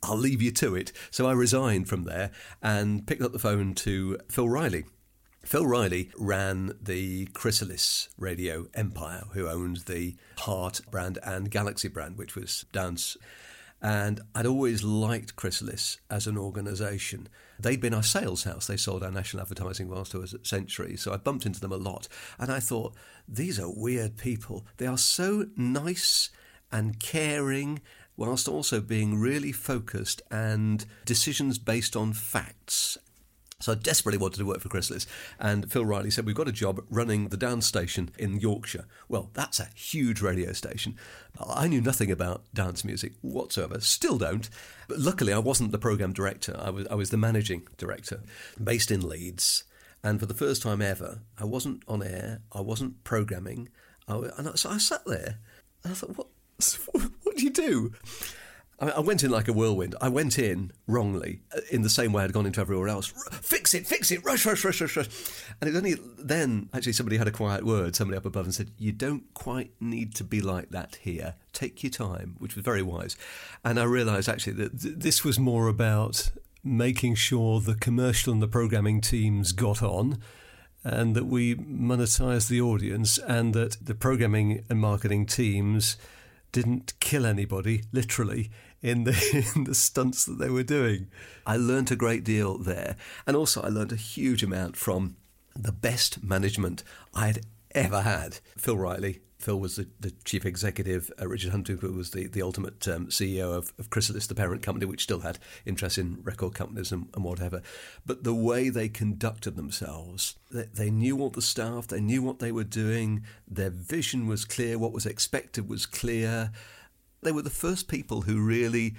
I'll leave you to it. So I resigned from there and picked up the phone to Phil Riley. Phil Riley ran the Chrysalis radio empire, who owned the Heart brand and Galaxy brand, which was dance. And I'd always liked Chrysalis as an organisation. They'd been our sales house. They sold our national advertising whilst I was at Century, so I bumped into them a lot. And I thought, these are weird people. They are so nice and caring, whilst also being really focused and decisions based on facts. So I desperately wanted to work for Chrysalis, and Phil Riley said, we've got a job running the dance station in Yorkshire. Well, that's a huge radio station. I knew nothing about dance music whatsoever, still don't. But luckily, I wasn't the programme director. I was, I was the managing director, based in Leeds. And for the first time ever, I wasn't on air, I wasn't programming. I, and I, so I sat there, and I thought, what, what do you do? I, mean, I went in like a whirlwind. I went in wrongly, in the same way I'd gone into everywhere else. Fix it, fix it, rush, rush, rush, rush, rush. And it was only then, actually, somebody had a quiet word, somebody up above, and said, you don't quite need to be like that here. Take your time, which was very wise. And I realised, actually, that th- this was more about making sure the commercial and the programming teams got on, and that we monetised the audience, and that the programming and marketing teams didn't kill anybody, literally, in the in the stunts that they were doing. I learnt a great deal there. And also I learnt a huge amount from the best management I had ever had. Phil Riley. Phil was the, the chief executive. Uh, Richard Hunter was the, the ultimate um, C E O of, of Chrysalis, the parent company, which still had interest in record companies and, and whatever. But the way they conducted themselves, they, they knew all the staff, they knew what they were doing, their vision was clear, what was expected was clear. They were the first people who really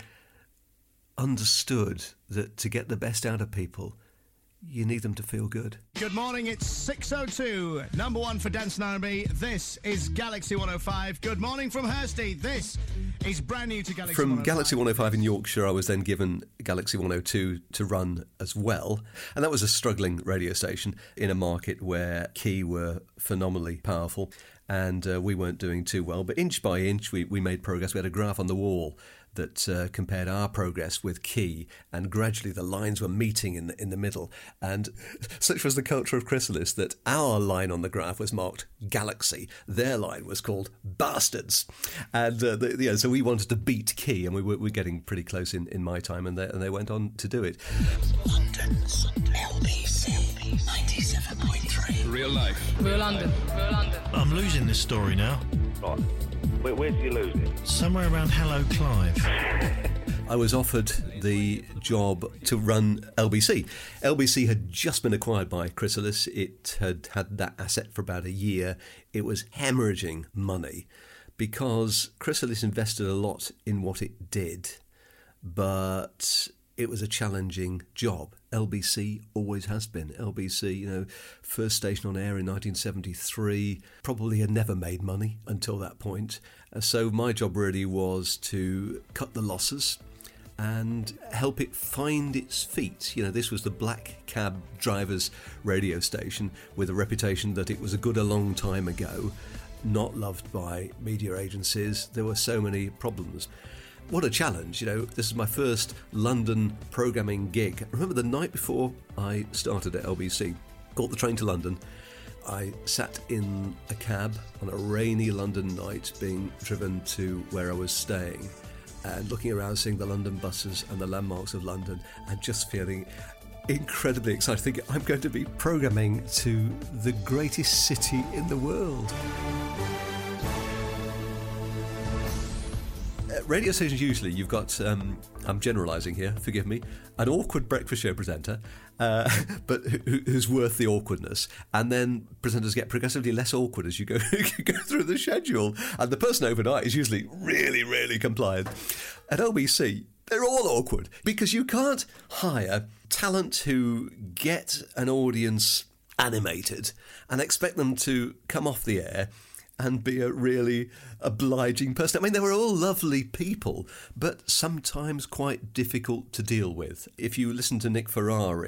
understood that to get the best out of people, you need them to feel good. Good morning, it's six oh two. Number one for Dance Narrowby. This is Galaxy one oh five. Good morning from Hursty. This is brand new to Galaxy From one oh five. Galaxy one oh five in Yorkshire, I was then given Galaxy one oh two to run as well. And that was a struggling radio station in a market where Key were phenomenally powerful. And uh, we weren't doing too well. But inch by inch, we, we made progress. We had a graph on the wall that uh, compared our progress with Key, and gradually the lines were meeting in the, in the middle. And such was the culture of Chrysalis that our line on the graph was marked Galaxy. Their line was called Bastards. And uh, the, yeah, so we wanted to beat Key, and we were, we were getting pretty close in, in my time, and they, and they went on to do it. London's L B C ninety-seven point three. Real life. Real London. Real London. I'm losing this story now. Right. Where, where did you lose it? Somewhere around Hello Clive. I was offered the job to run L B C. L B C had just been acquired by Chrysalis. It had had that asset for about a year. It was hemorrhaging money because Chrysalis invested a lot in what it did, but it was a challenging job. L B C always has been. L B C, you know, first station on air in nineteen seventy-three, probably had never made money until that point. Uh, so my job really was to cut the losses and help it find its feet. You know, this was the black cab drivers radio station with a reputation that it was a good a long time ago, not loved by media agencies. There were so many problems. What a challenge, you know. This is my first London programming gig. I remember the night before I started at L B C, caught the train to London. I sat in a cab on a rainy London night being driven to where I was staying and looking around, seeing the London buses and the landmarks of London and just feeling incredibly excited, thinking I'm going to be programming to the greatest city in the world. Radio stations, usually you've got, um, I'm generalising here, forgive me, an awkward breakfast show presenter, uh, but who, who's worth the awkwardness. And then presenters get progressively less awkward as you go, you go through the schedule. And the person overnight is usually really, really compliant. At L B C, they're all awkward because you can't hire talent who get an audience animated and expect them to come off the air and be a really obliging person. I mean, they were all lovely people, but sometimes quite difficult to deal with. If you listen to Nick Ferrari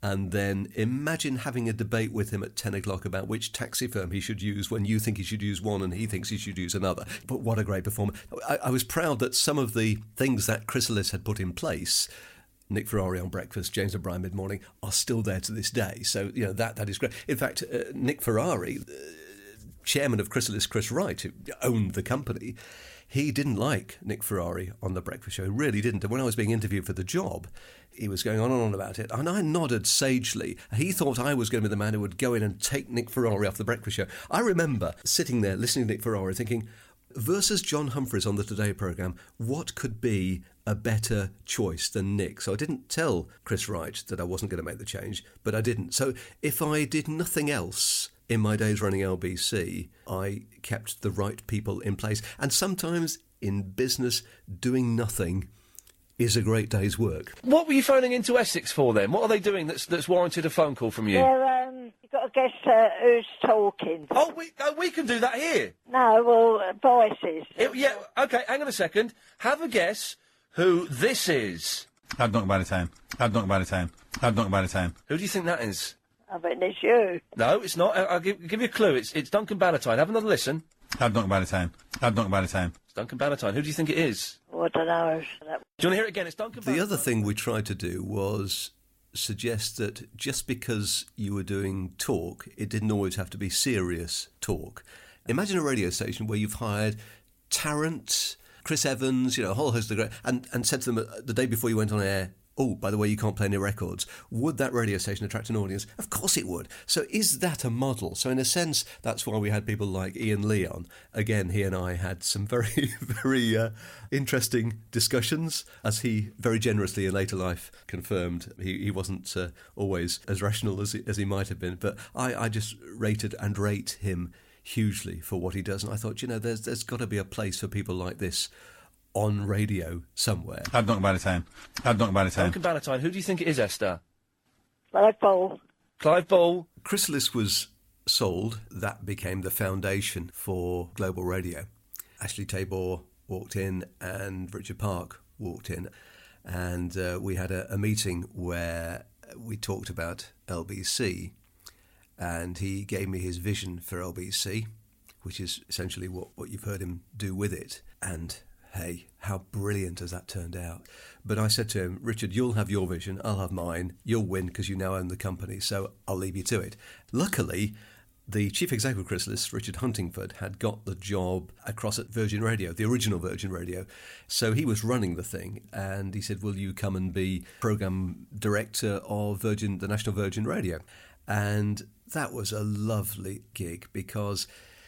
and then imagine having a debate with him at ten o'clock about which taxi firm he should use when you think he should use one and he thinks he should use another. But what a great performer. I, I was proud that some of the things that Chrysalis had put in place, Nick Ferrari on breakfast, James O'Brien mid-morning, are still there to this day. So, you know, that that is great. In fact, uh, Nick Ferrari, uh, chairman of Chrysalis, Chris Wright, who owned the company, he didn't like Nick Ferrari on The Breakfast Show. He really didn't. And when I was being interviewed for the job, he was going on and on about it. And I nodded sagely. He thought I was going to be the man who would go in and take Nick Ferrari off The Breakfast Show. I remember sitting there listening to Nick Ferrari thinking, versus John Humphreys on the Today programme, what could be a better choice than Nick? So I didn't tell Chris Wright that I wasn't going to make the change, but I didn't. So if I did nothing else in my days running L B C, I kept the right people in place. And sometimes in business, doing nothing is a great day's work. What were you phoning into Essex for then? What are they doing that's that's warranted a phone call from you? Well, um, you've got to guess uh, who's talking. Oh, we oh, we can do that here. No, well, uh, voices. It- yeah, OK, hang on a second. Have a guess who this is. I'd knock about a time. I'd knock about a time. I'd knock about a time. Who do you think that is? I bet it's you. No, it's not. I- I'll give, give you a clue. It's it's Duncan Bannatyne. Have another listen. I'd knock about a time. I'd knock about a time. It's Duncan Bannatyne. Who do you think it is? Oh, I don't know. Do you want to hear it again? It's Duncan The other thing we tried to do was suggest that just because you were doing talk, it didn't always have to be serious talk. Imagine a radio station where you've hired Tarrant, Chris Evans, you know, a whole host of great, and, and said to them uh, the day before you went on air, oh, by the way, you can't play any records. Would that radio station attract an audience? Of course it would. So is that a model? So in a sense, that's why we had people like Ian Leon. Again, he and I had some very, very uh, interesting discussions, as he very generously in later life confirmed. He, he wasn't uh, always as rational as he, as he might have been. But I, I just rated and rate him hugely for what he does. And I thought, you know, there's there's got to be a place for people like this on radio somewhere. I'd knock about a time. I'd knock about a time. Duncan Bannatyne. Who do you think it is, Esther? Clive Ball. Clive Ball. Chrysalis was sold. That became the foundation for global radio. Ashley Tabor walked in and Richard Park walked in. And uh, we had a, a meeting where we talked about L B C. And he gave me his vision for L B C, which is essentially what, what you've heard him do with it. And hey, how brilliant has that turned out? But I said to him, Richard, you'll have your vision, I'll have mine. You'll win because you now own the company, so I'll leave you to it. Luckily, the chief executive of Chrysalis, Richard Huntingford, had got the job across at Virgin Radio, the original Virgin Radio. So he was running the thing, and he said, will you come and be programme director of Virgin, the National Virgin Radio? And that was a lovely gig because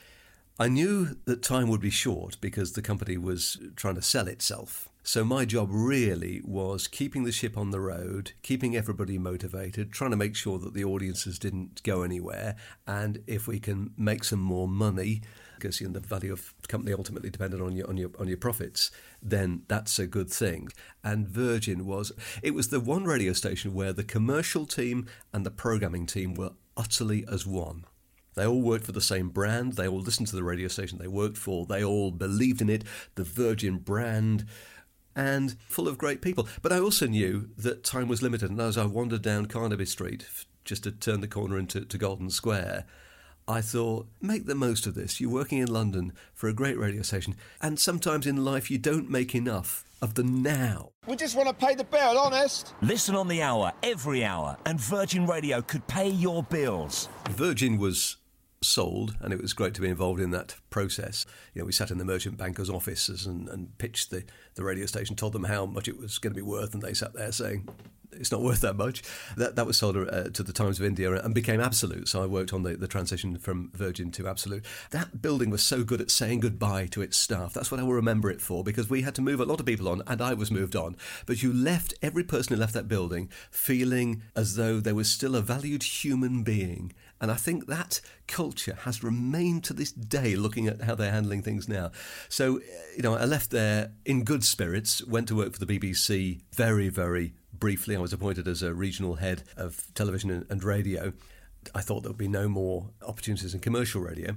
I knew that time would be short because the company was trying to sell itself. So my job really was keeping the ship on the road, keeping everybody motivated, trying to make sure that the audiences didn't go anywhere. And if we can make some more money, because you know, the value of the company ultimately depended on your on your on your profits, then that's a good thing. And Virgin was it was the one radio station where the commercial team and the programming team were utterly as one. They all worked for the same brand. They all listened to the radio station they worked for. They all believed in it, the Virgin brand, and full of great people. But I also knew that time was limited. And as I wandered down Carnaby Street, just to turn the corner into to Golden Square, I thought, make the most of this. You're working in London for a great radio station. And sometimes in life you don't make enough of the now. We just want to pay the bill, honest. Listen on the hour, every hour, and Virgin Radio could pay your bills. Virgin was sold, and it was great to be involved in that process. You know, we sat in the merchant bankers' offices and, and pitched the, the radio station, told them how much it was going to be worth, and they sat there saying, it's not worth that much. That that was sold uh, to the Times of India and became Absolute, so I worked on the, the transition from Virgin to Absolute. That building was so good at saying goodbye to its staff. That's what I will remember it for, because we had to move a lot of people on, and I was moved on. But you left, every person who left that building, feeling as though there was still a valued human being. And I think that culture has remained to this day, looking at how they're handling things now. So, you know, I left there in good spirits, went to work for the B B C very, very briefly. I was appointed as a regional head of television and radio. I thought there would be no more opportunities in commercial radio.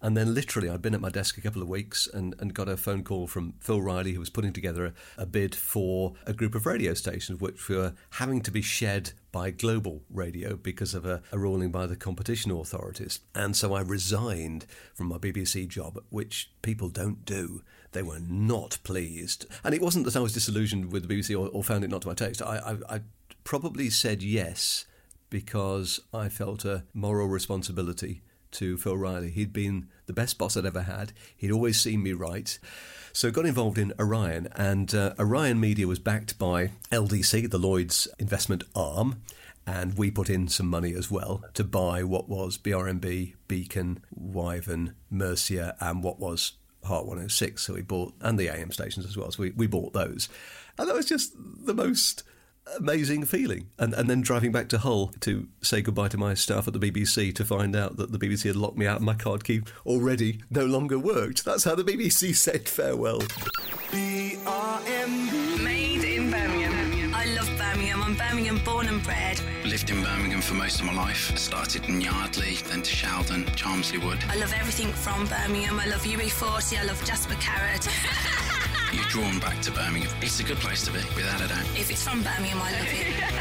And then literally I'd been at my desk a couple of weeks and, and got a phone call from Phil Riley, who was putting together a, a bid for a group of radio stations which were having to be shed by Global Radio because of a, a ruling by the competition authorities. And so I resigned from my B B C job, which people don't do. They were not pleased. And it wasn't that I was disillusioned with the B B C or, or found it not to my taste. I, I, I probably said yes because I felt a moral responsibility to Phil Riley. He'd been the best boss I'd ever had. He'd always seen me right. So got involved in Orion, and uh, Orion Media was backed by L D C, the Lloyd's investment arm, and we put in some money as well to buy what was B R M B, Beacon, Wyvern, Mercia, and what was Heart one oh six. So we bought, and the A M stations as well, so we, we bought those. And that was just the most amazing feeling. And and then driving back to Hull to say goodbye to my staff at the B B C to find out that the B B C had locked me out and my card key already no longer worked. That's how the B B C said farewell. B R M B. Made in Birmingham. I love Birmingham. I'm Birmingham born and bred. Lived in Birmingham for most of my life. Started in Yardley, then to Sheldon, Charmsley Wood. I love everything from Birmingham. I love U B forty. I love Jasper Carrot. You're drawn back to Birmingham. It's a good place to be, without a doubt. If it's from Birmingham, I love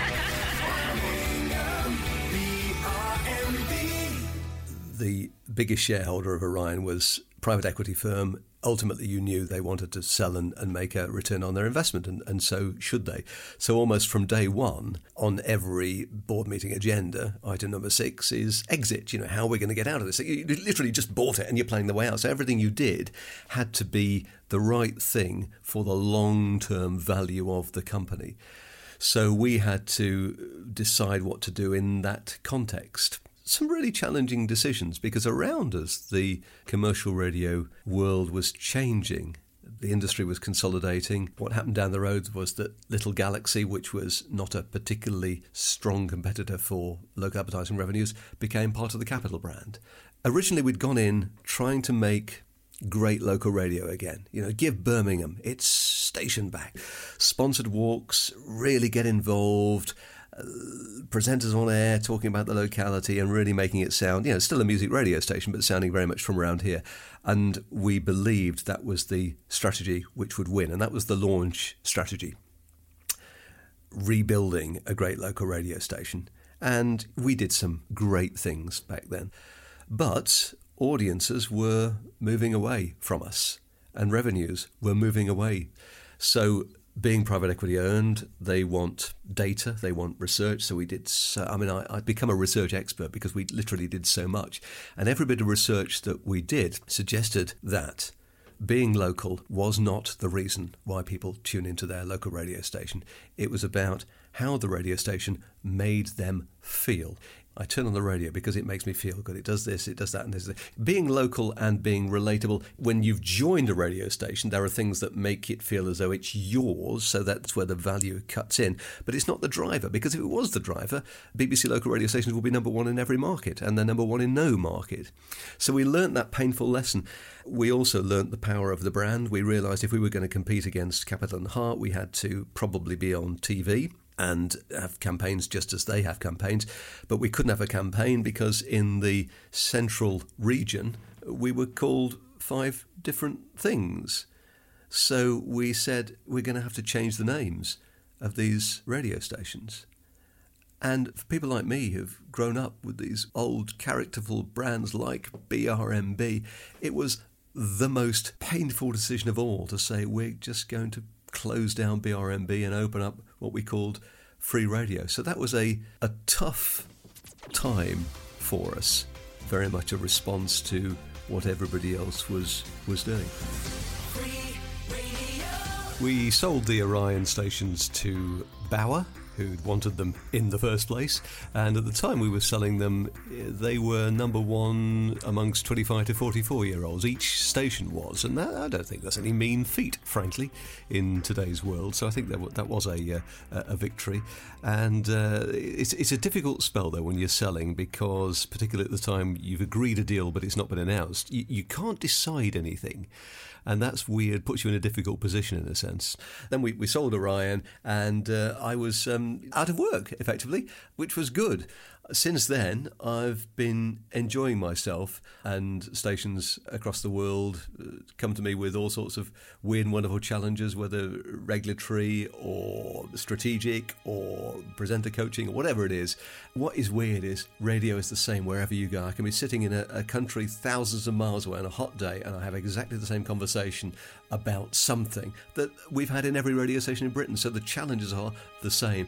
it. The biggest shareholder of Orion was a private equity firm. Ultimately, you knew they wanted to sell and, and make a return on their investment, and, and so should they. So almost from day one, on every board meeting agenda, item number six is exit. You know, how are we going to get out of this? You literally just bought it and you're playing the way out. So everything you did had to be the right thing for the long-term value of the company. So we had to decide what to do in that context. Some really challenging decisions, because around us the commercial radio world was changing. The industry was consolidating. What happened down the road was that Little Galaxy, which was not a particularly strong competitor for local advertising revenues, became part of the Capital brand. Originally we'd gone in trying to make great local radio again. You know, give Birmingham its station back. Sponsored walks, really get involved. Uh, presenters on air talking about the locality and really making it sound, you know, still a music radio station, but sounding very much from around here. And we believed that was the strategy which would win, and that was the launch strategy. Rebuilding a great local radio station. And we did some great things back then. But audiences were moving away from us, and revenues were moving away. So being private equity owned, they want data, they want research. So we did, so, I mean, I, I'd become a research expert because we literally did so much. And every bit of research that we did suggested that being local was not the reason why people tune into their local radio station. It was about how the radio station made them feel. I turn on the radio because it makes me feel good. It does this, it does that, and this. Being local and being relatable. When you've joined a radio station, there are things that make it feel as though it's yours, so that's where the value cuts in. But it's not the driver, because if it was the driver, B B C local radio stations would be number one in every market, and they're number one in no market. So we learnt that painful lesson. We also learnt the power of the brand. We realised if we were going to compete against Capital and Heart, we had to probably be on T V and have campaigns just as they have campaigns. But we couldn't have a campaign because in the central region we were called five different things. So we said we're going to have to change the names of these radio stations. And for people like me who've grown up with these old characterful brands like B R M B, it was the most painful decision of all to say we're just going to close down B R M B and open up what we called free radio. So that was a, a tough time for us, very much a response to what everybody else was, was doing. We sold the Orion stations to Bauer, who'd wanted them in the first place, and at the time we were selling them, they were number one amongst twenty-five to forty-four year olds. Each station was, and that, I don't think that's any mean feat, frankly, in today's world. So I think that that was a a, a victory, and uh, it's it's a difficult spell though when you're selling, because particularly at the time you've agreed a deal but it's not been announced. You, you can't decide anything. And that's weird, puts you in a difficult position in a sense. Then we, we sold Orion, and uh, I was um, out of work, effectively, which was good. Since then, I've been enjoying myself, and stations across the world come to me with all sorts of weird and wonderful challenges, whether regulatory or strategic or presenter coaching or whatever it is. What is weird is radio is the same wherever you go. I can be sitting in a, a country thousands of miles away on a hot day, and I have exactly the same conversation about something that we've had in every radio station in Britain. So the challenges are the same.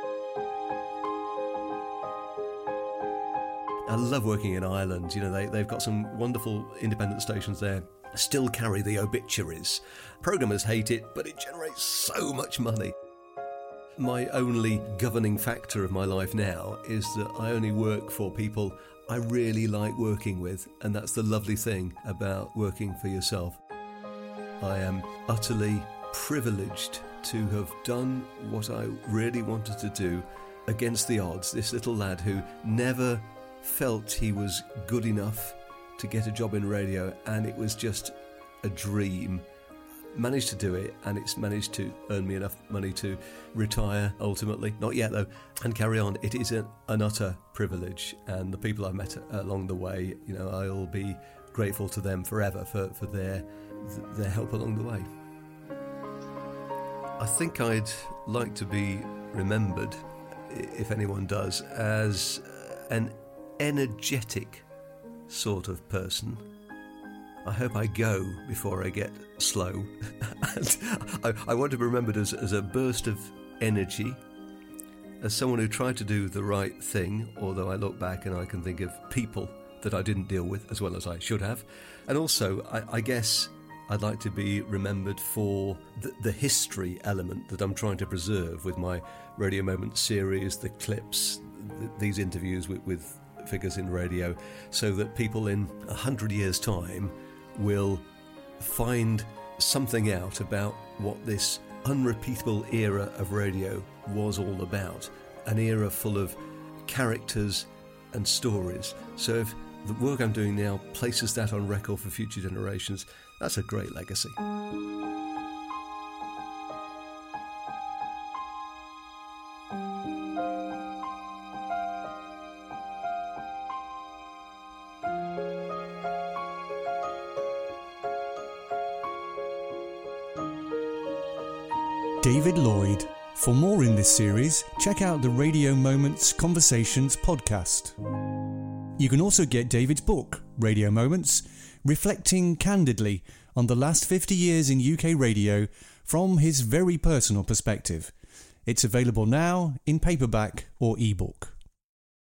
I love working in Ireland. You know, they, they've got some wonderful independent stations there. Still carry the obituaries. Programmers hate it, but it generates so much money. My only governing factor of my life now is that I only work for people I really like working with, and that's the lovely thing about working for yourself. I am utterly privileged to have done what I really wanted to do against the odds. This little lad who never felt he was good enough to get a job in radio, and it was just a dream, managed to do it, and it's managed to earn me enough money to retire ultimately, not yet though, and carry on. It is an, an utter privilege, and the people I've met along the way, you know, I'll be grateful to them forever for, for their their help along the way. I think I'd like to be remembered, if anyone does, as an energetic sort of person. I hope I go before I get slow. And I, I want to be remembered as, as a burst of energy, as someone who tried to do the right thing, although I look back and I can think of people that I didn't deal with as well as I should have. And also, I, I guess I'd like to be remembered for the, the history element that I'm trying to preserve with my Radio Moment series, the clips, th- these interviews with, with figures in radio, so that people in a hundred years' time will find something out about what this unrepeatable era of radio was all about, an era full of characters and stories. So if the work I'm doing now places that on record for future generations, that's a great legacy. David Lloyd. For more in this series, check out the Radio Moments Conversations podcast. You can also get David's book, Radio Moments, reflecting candidly on the last fifty years in U K radio from his very personal perspective. It's available now in paperback or ebook.